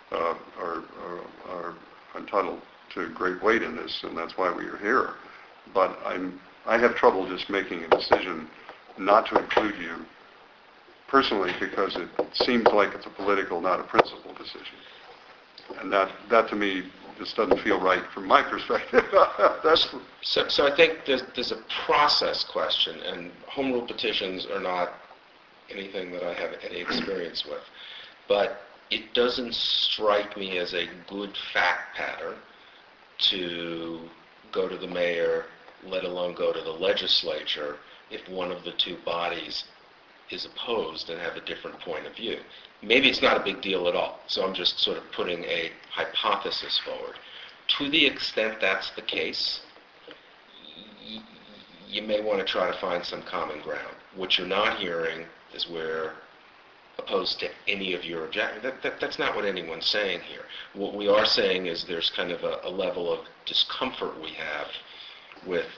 are entitled to great weight in this, and that's why we are here. But I have trouble just making a decision not to include you personally, because it seems like it's a political, not a principle decision. And that to me just doesn't feel right from my perspective. So I think there's a process question, and home rule petitions are not anything that I have any experience with. But it doesn't strike me as a good fact pattern to go to the mayor, let alone go to the legislature, if one of the two bodies is opposed and have a different point of view. Maybe it's not a big deal at all, so I'm just sort of putting a hypothesis forward. To the extent that's the case, you may want to try to find some common ground. What you're not hearing is we're opposed to any of your objectives. That's not what anyone's saying here. What we are saying is there's kind of a level of discomfort we have with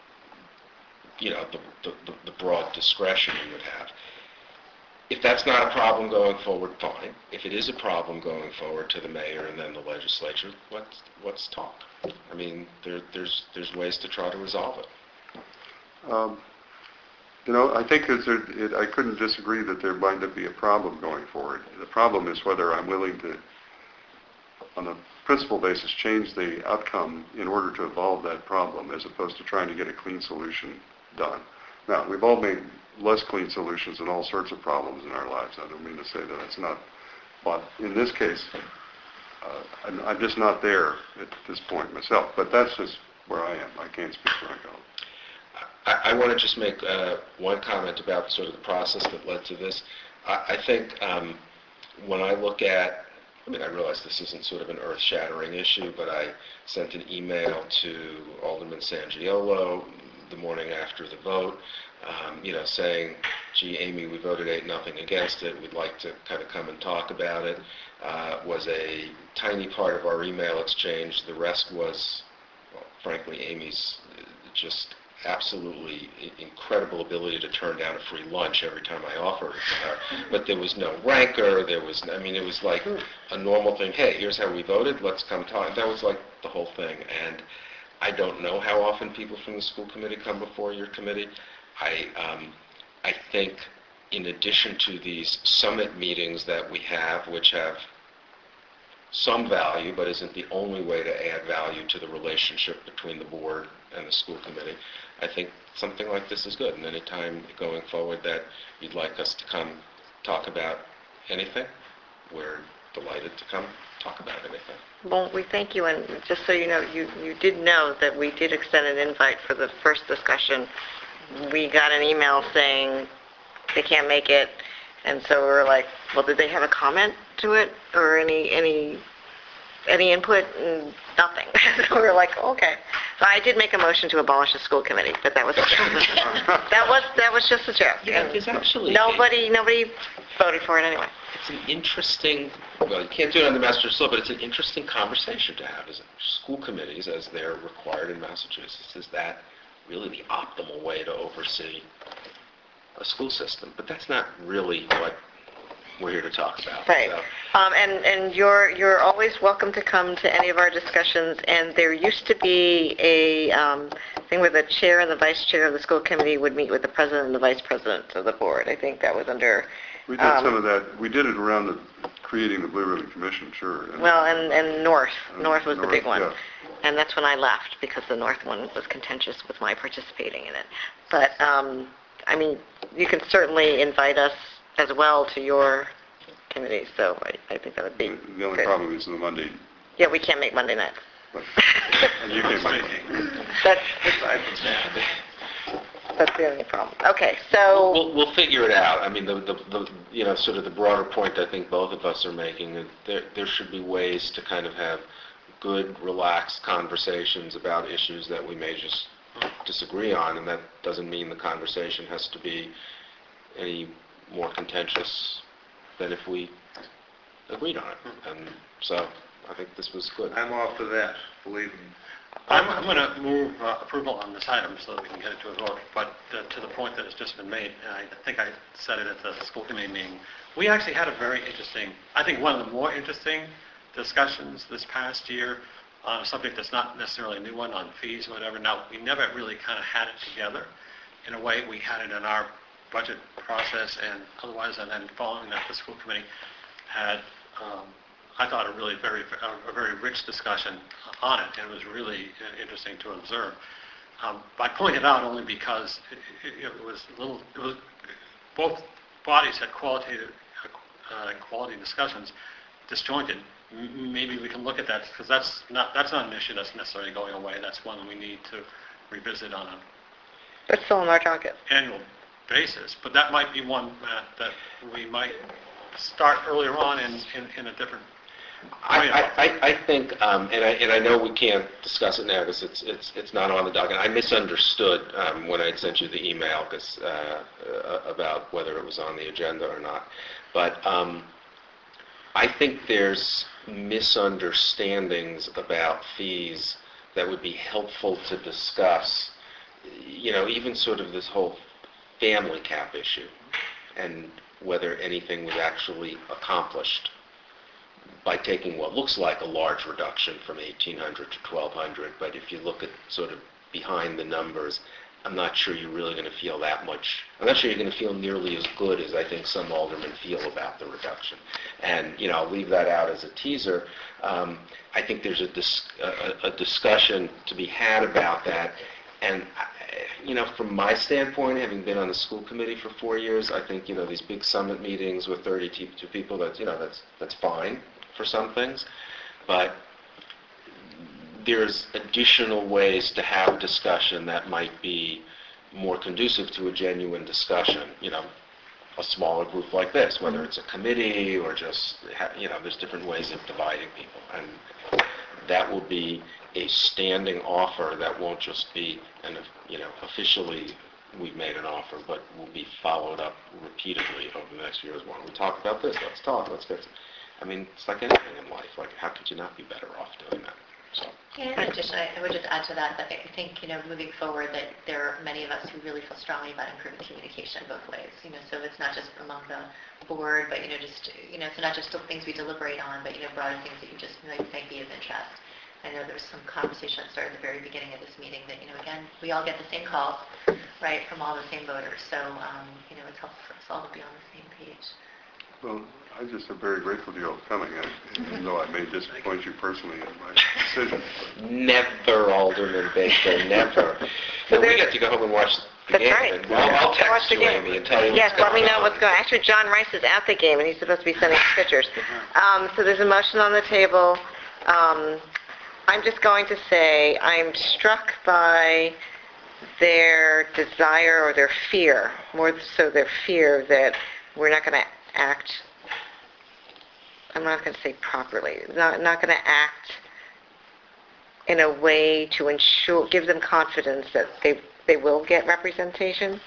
the broad discretion we would have. If that's not a problem going forward, fine. If it is a problem going forward to the mayor and then the legislature, let's talk. I mean, there's ways to try to resolve it. I think I couldn't disagree that there might be a problem going forward. The problem is whether I'm willing to, on a principle basis, change the outcome in order to evolve that problem, as opposed to trying to get a clean solution done. Now, we've all made less clean solutions in all sorts of problems in our lives. I don't mean to say that it's not. But in this case, I'm just not there at this point myself. But that's just where I am. I can't speak for my colleagues. I want to just make one comment about sort of the process that led to this. I think when I look at, I realize this isn't sort of an earth-shattering issue, but I sent an email to Alderman Sangiolo the morning after the vote, saying, gee, Amy, we voted 8-0 against it, we'd like to kind of come and talk about it, was a tiny part of our email exchange. The rest was, well, frankly, Amy's just absolutely incredible ability to turn down a free lunch every time I offered it to her. But there was no rancor, it was like a normal thing. Hey, here's how we voted, let's come talk. That was like the whole thing. And I don't know how often people from the school committee come before your committee. I think in addition to these summit meetings that we have, which have some value, but isn't the only way to add value to the relationship between the board and the school committee, I think something like this is good. And any time going forward that you'd like us to come talk about anything, we're delighted to come talk about anything. Well, we thank you, and just so you know, you did know that we did extend an invite for the first discussion. We got an email saying they can't make it, and so we were like, well, did they have a comment to it or any input? Nothing. So we were like, okay. So I did make a motion to abolish the school committee, but that was that was just a joke. Yeah, it's actually nobody voted for it anyway. It's an interesting, well, you can't do it on the master slope, but it's an interesting conversation to have. Is school committees, as they're required in Massachusetts, is that really the optimal way to oversee a school system? But that's not really what we're here to talk about. Right. So. And you're always welcome to come to any of our discussions. And there used to be a thing where the chair and the vice chair of the school committee would meet with the president and the vice president of the board. I think that was under. We did some of that. We did it around creating the Blue Ribbon Commission, sure. And North was the big one. Yeah. And that's when I left, because the North one was contentious with my participating in it. But, I mean, you can certainly invite us as well to your committee, so I think that would be The only good. problem is the Monday. Yeah, we can't make Monday nights. And you can't make That's the only problem. Okay, so... We'll figure it out. I mean, the sort of the broader point I think both of us are making, is there should be ways to kind of have good, relaxed conversations about issues that we may just disagree on, and that doesn't mean the conversation has to be any more contentious than if we agreed on it. And so I think this was good. I'm all for that, believe me. I'm going to move approval on this item so that we can get it to a vote. But to the point that has just been made, and I think I said it at the school committee meeting, we actually had a very interesting, I think one of the more interesting discussions this past year on a subject that's not necessarily a new one, on fees or whatever. Now, we never really kind of had it together in a way. We had it in our budget process and otherwise, and then following that, the school committee had, I thought, a very rich discussion on it, and it was really interesting to observe. I point it out only because it was both bodies had quality discussions, disjointed. Maybe we can look at that, because that's not an issue that's necessarily going away. That's one we need to revisit on That's still on our docket. an annual basis. But that might be one, Matt, that we might start earlier on in a different way. I think, and I know we can't discuss it now because it's not on the docket. I misunderstood when I sent you the email about whether it was on the agenda or not. But I think there's misunderstandings about fees that would be helpful to discuss. Even sort of this whole family cap issue and whether anything was actually accomplished by taking what looks like a large reduction from 1,800 to 1,200, but if you look at sort of behind the numbers, I'm not sure you're really going to feel that much. I'm not sure you're going to feel nearly as good as I think some aldermen feel about the reduction. And, I'll leave that out as a teaser. I think there's a discussion to be had about that. And, from my standpoint, having been on the school committee for 4 years, I think, these big summit meetings with 32 people, that's fine for some things. But there's additional ways to have discussion that might be more conducive to a genuine discussion, a smaller group like this, whether it's a committee or just, there's different ways of dividing people. And that will be a standing offer that won't just be officially we've made an offer, but will be followed up repeatedly over the next year as well. We talked about this, let's talk, let's get, it's like anything in life, like how could you not be better off doing that? So. Yeah, in addition, I would just add to that I think, moving forward, that there are many of us who really feel strongly about improving communication both ways. So it's not just among the board, but, so not just the things we deliberate on, but, broader things that you just might be of interest. I know there was some conversation that started at the very beginning of this meeting that, again, we all get the same calls, right, from all the same voters. So, it's helpful for us all to be on the same page. Well, I just am very grateful to you all coming, even though I may disappoint you personally in my decision. Never, Alderman Baker, never. So And we get to go home and watch the That's game. right. And I'll text you, Amy, and tell you Yes, what's let me going know on. what's going on. Actually, John Rice is at the game, and he's supposed to be sending pictures. So there's a motion on the table. I'm just going to say I'm struck by their desire or their fear, more so their fear that we're not going to act, I'm not going to say properly, not going to act in a way to ensure, give them confidence that they will get representation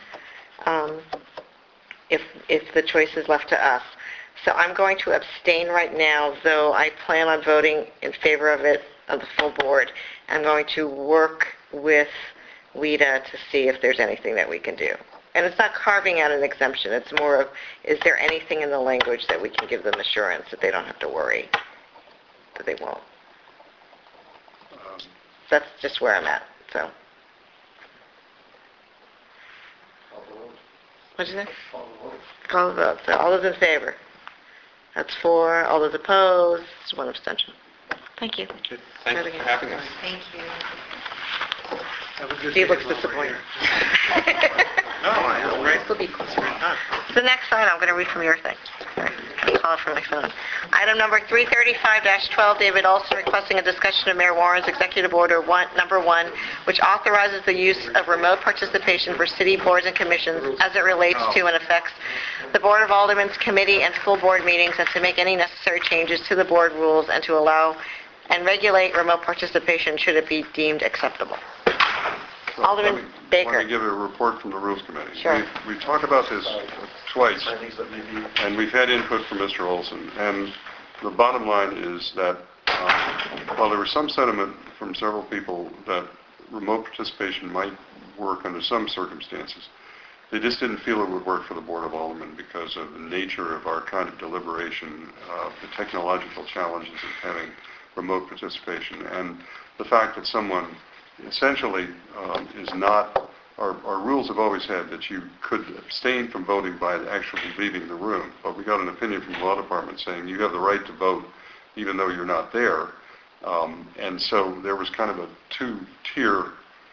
if the choice is left to us. So I'm going to abstain right now, though I plan on voting in favor of it, of the full board. I'm going to work with WIDA to see if there's anything that we can do. And it's not carving out an exemption. It's more of, is there anything in the language that we can give them assurance that they don't have to worry, that they won't. That's just where I'm at, so. What'd you say? Call the vote. So all those in favor? That's 4. All those opposed? 1 abstention. Thank you. Okay, thank you for having us. Thank you. Have a good Steve looks game over disappointed. here. No, great. This will be closer. The next item, I'm going to read from your thing. Sorry. I call it from my phone. Item number 335-12, David Olson requesting a discussion of Mayor Warren's Executive Order number 1, which authorizes the use of remote participation for city boards and commissions as it relates to and affects the Board of Aldermen's committee and full board meetings, and to make any necessary changes to the board rules and to allow and regulate remote participation should it be deemed acceptable. So Alderman Baker. Let me give a report from the Rules Committee. Sure. We've talked about this twice, and we've had input from Mr. Olson. And the bottom line is that while there was some sentiment from several people that remote participation might work under some circumstances, they just didn't feel it would work for the Board of Aldermen because of the nature of our kind of deliberation, the technological challenges of having remote participation, and the fact that someone essentially is not, our rules have always had that you could abstain from voting by actually leaving the room, but we got an opinion from the law department saying you have the right to vote even though you're not there, and so there was kind of a two-tier,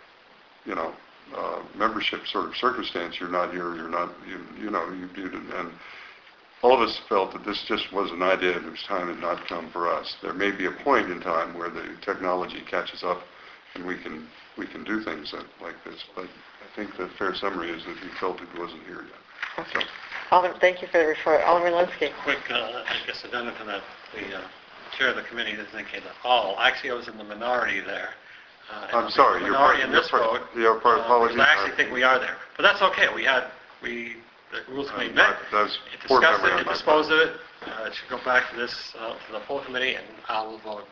membership sort of circumstance. You're not here, you're not, you viewed it, and all of us felt that this just was an idea whose time had not come for us. There may be a point in time where the technology catches up and we can do things like this, but I think the fair summary is that we felt it wasn't here yet. Okay. Alderman, thank you for the report. Alderman Linsky. Quick, I guess addendum to that. The chair of the committee is thinking actually I was in the minority there. I'm sorry, you're part in this vote. You're part, apologies. I actually think we are there, but that's okay. The rules committee met, That's it poor discussed memory it, on it my disposed part. of it. It should go back to this, to the full committee, and I will vote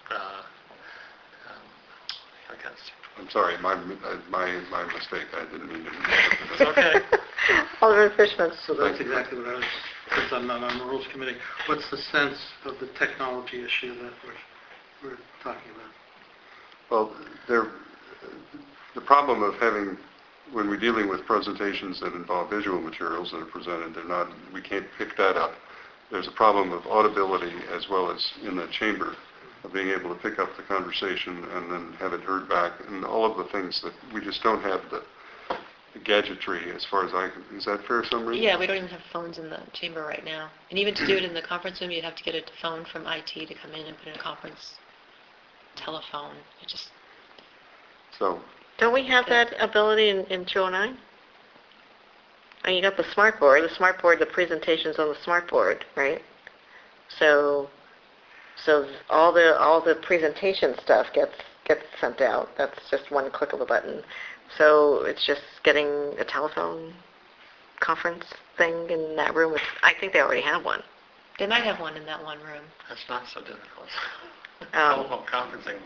against. I'm sorry, my mistake. I didn't mean to. It's okay. Alderman Fishman. So that's exactly what I was, since I'm not on the Rules Committee, what's the sense of the technology issue that we're talking about? Well, the problem of having, when we're dealing with presentations that involve visual materials that are presented, we can't pick that up. There's a problem of audibility as well as in the chamber of being able to pick up the conversation and then have it heard back, and all of the things that we just don't have the gadgetry as far as is that fair summary? Yeah, we don't even have phones in the chamber right now. And even to do it in the conference room, you'd have to get a phone from IT to come in and put in a conference telephone. It just... So, Don't we have that ability in 209? And you got the smart board. The smart board, the presentation's on the smart board, right? So So all the presentation stuff gets sent out. That's just one click of a button. So it's just getting a telephone conference thing in that room. I think they already have one. They might have one in that one room. That's not so difficult. Oh. Telephone conferencing.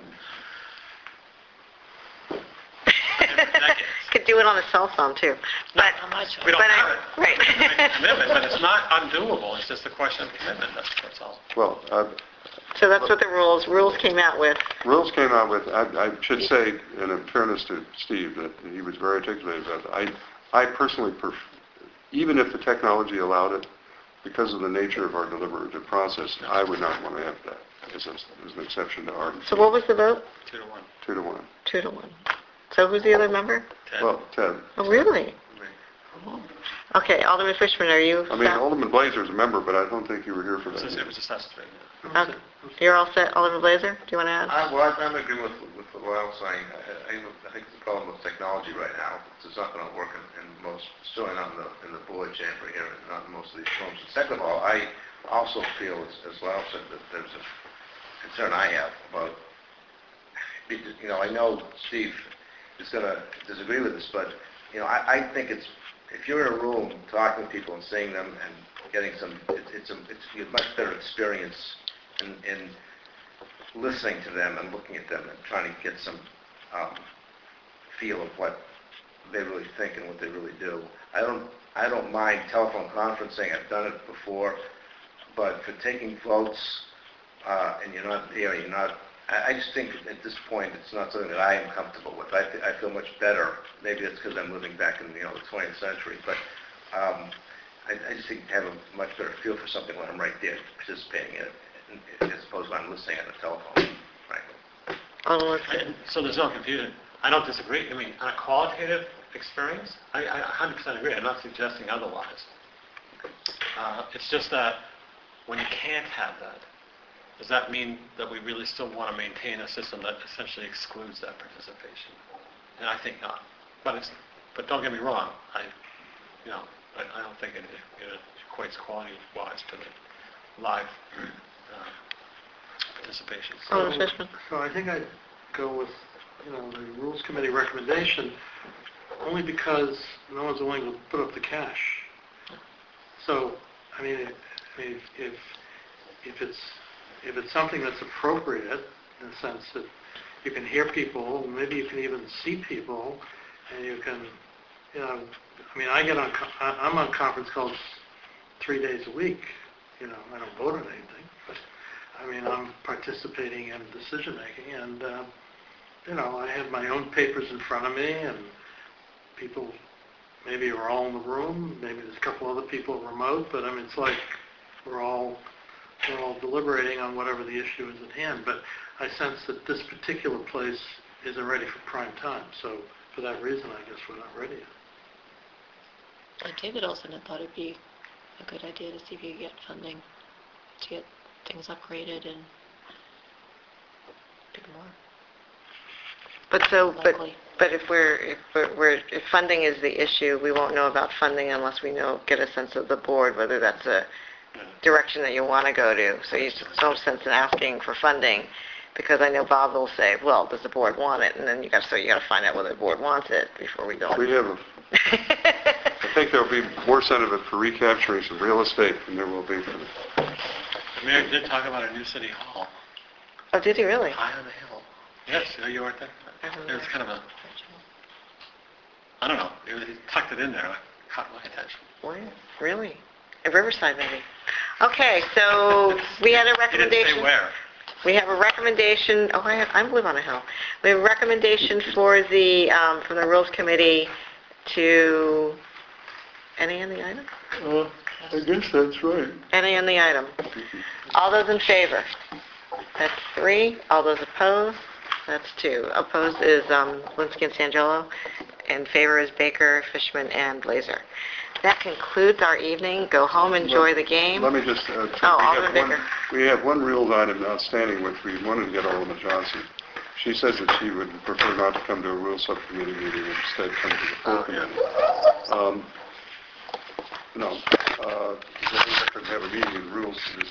Decades. Could do it on a cell phone too. But How much? We don't but have it. Right. We make a commitment, but it's not undoable. It's just a question of commitment. That's all. Well, So that's what the rules came out with. rules came out with, I should say, in fairness to Steve, that he was very articulate about that. I personally, even if the technology allowed it, because of the nature of our deliberative process, I would not want to have that as an exception to our... So what was the vote? 2 to 1. 2 to 1. 2 to 1. So who's the other member? Ted. Well, Ted. Oh, really? Okay, Alderman Fishman, are you I mean, set? Alderman Blazer's a member, but I don't think you were here for It that. was assessed right Okay. You're all set, Alderman Blazer? Do you want to add? I'm in agreement with what Lyle was saying. I think the problem with technology right now is it's not going to work in most, certainly not in the board chamber here, and not in most of these rooms. And second of all, I also feel, as Lyle said, that there's a concern I have about, I know Steve is going to disagree with this, but, I think if you're in a room talking to people and seeing them and getting it's a much better experience in listening to them and looking at them and trying to get some feel of what they really think and what they really do. I don't mind telephone conferencing. I've done it before, but for taking votes and you're not there, I just think at this point it's not something that I am comfortable with. I feel much better. Maybe it's because I'm living back in the 20th century, but I just think I have a much better feel for something when I'm right there participating in it, as opposed to when I'm listening on the telephone, frankly. So there's no confusion. I don't disagree. I mean, on a qualitative experience, I 100% agree. I'm not suggesting otherwise. It's just that when you can't have that, does that mean that we really still want to maintain a system that essentially excludes that participation? And I think not. But don't get me wrong. I don't think it equates quality-wise to the live participation. Alderman Fishman? So I think I'd go with, the Rules Committee recommendation, only because no one's willing to put up the cash. So, if it's something that's appropriate, in the sense that you can hear people, maybe you can even see people, and you can, I'm on conference calls 3 days a week. I don't vote on anything, but I'm participating in decision making, and I have my own papers in front of me, and people maybe are all in the room, maybe there's a couple other people remote, but it's like we're all deliberating on whatever the issue is at hand. But I sense that this particular place isn't ready for prime time, so for that reason, I guess we're not ready yet. David Olson had thought it'd be a good idea to see if you could get funding to get things upgraded and do more. But if funding is the issue, we won't know about funding unless we get a sense of the board, whether that's a direction that you want to go to. So there's no sense in asking for funding, because I know Bob will say, well, does the board want it? And then you got to find out whether the board wants it before we go. I think there'll be more sentiment for recapturing some real estate than there will be for The mayor did talk about a new city hall. Oh, did he really? High on the hill. Yes, you weren't there? It was kind of I don't know, he tucked it in there. It caught my attention. Where? Really? At Riverside, maybe. Okay, so we had a recommendation. He didn't say where. We have a recommendation. Oh, I live on a hill. We have a recommendation for from the Rules Committee to any on the item? I guess that's right. Any on the item? All those in favor? That's 3. All those opposed? That's 2. Opposed is Linsky and Sangiolo. In favor is Baker, Fishman, and Blazer. That concludes our evening. Go home, enjoy the game. Let me just, Alderman Baker. we have one rules item outstanding, which we wanted to get Alderman Johnson. She says that she would prefer not to come to a rules subcommittee meeting, instead come to the full committee. We have to have a meeting in rules to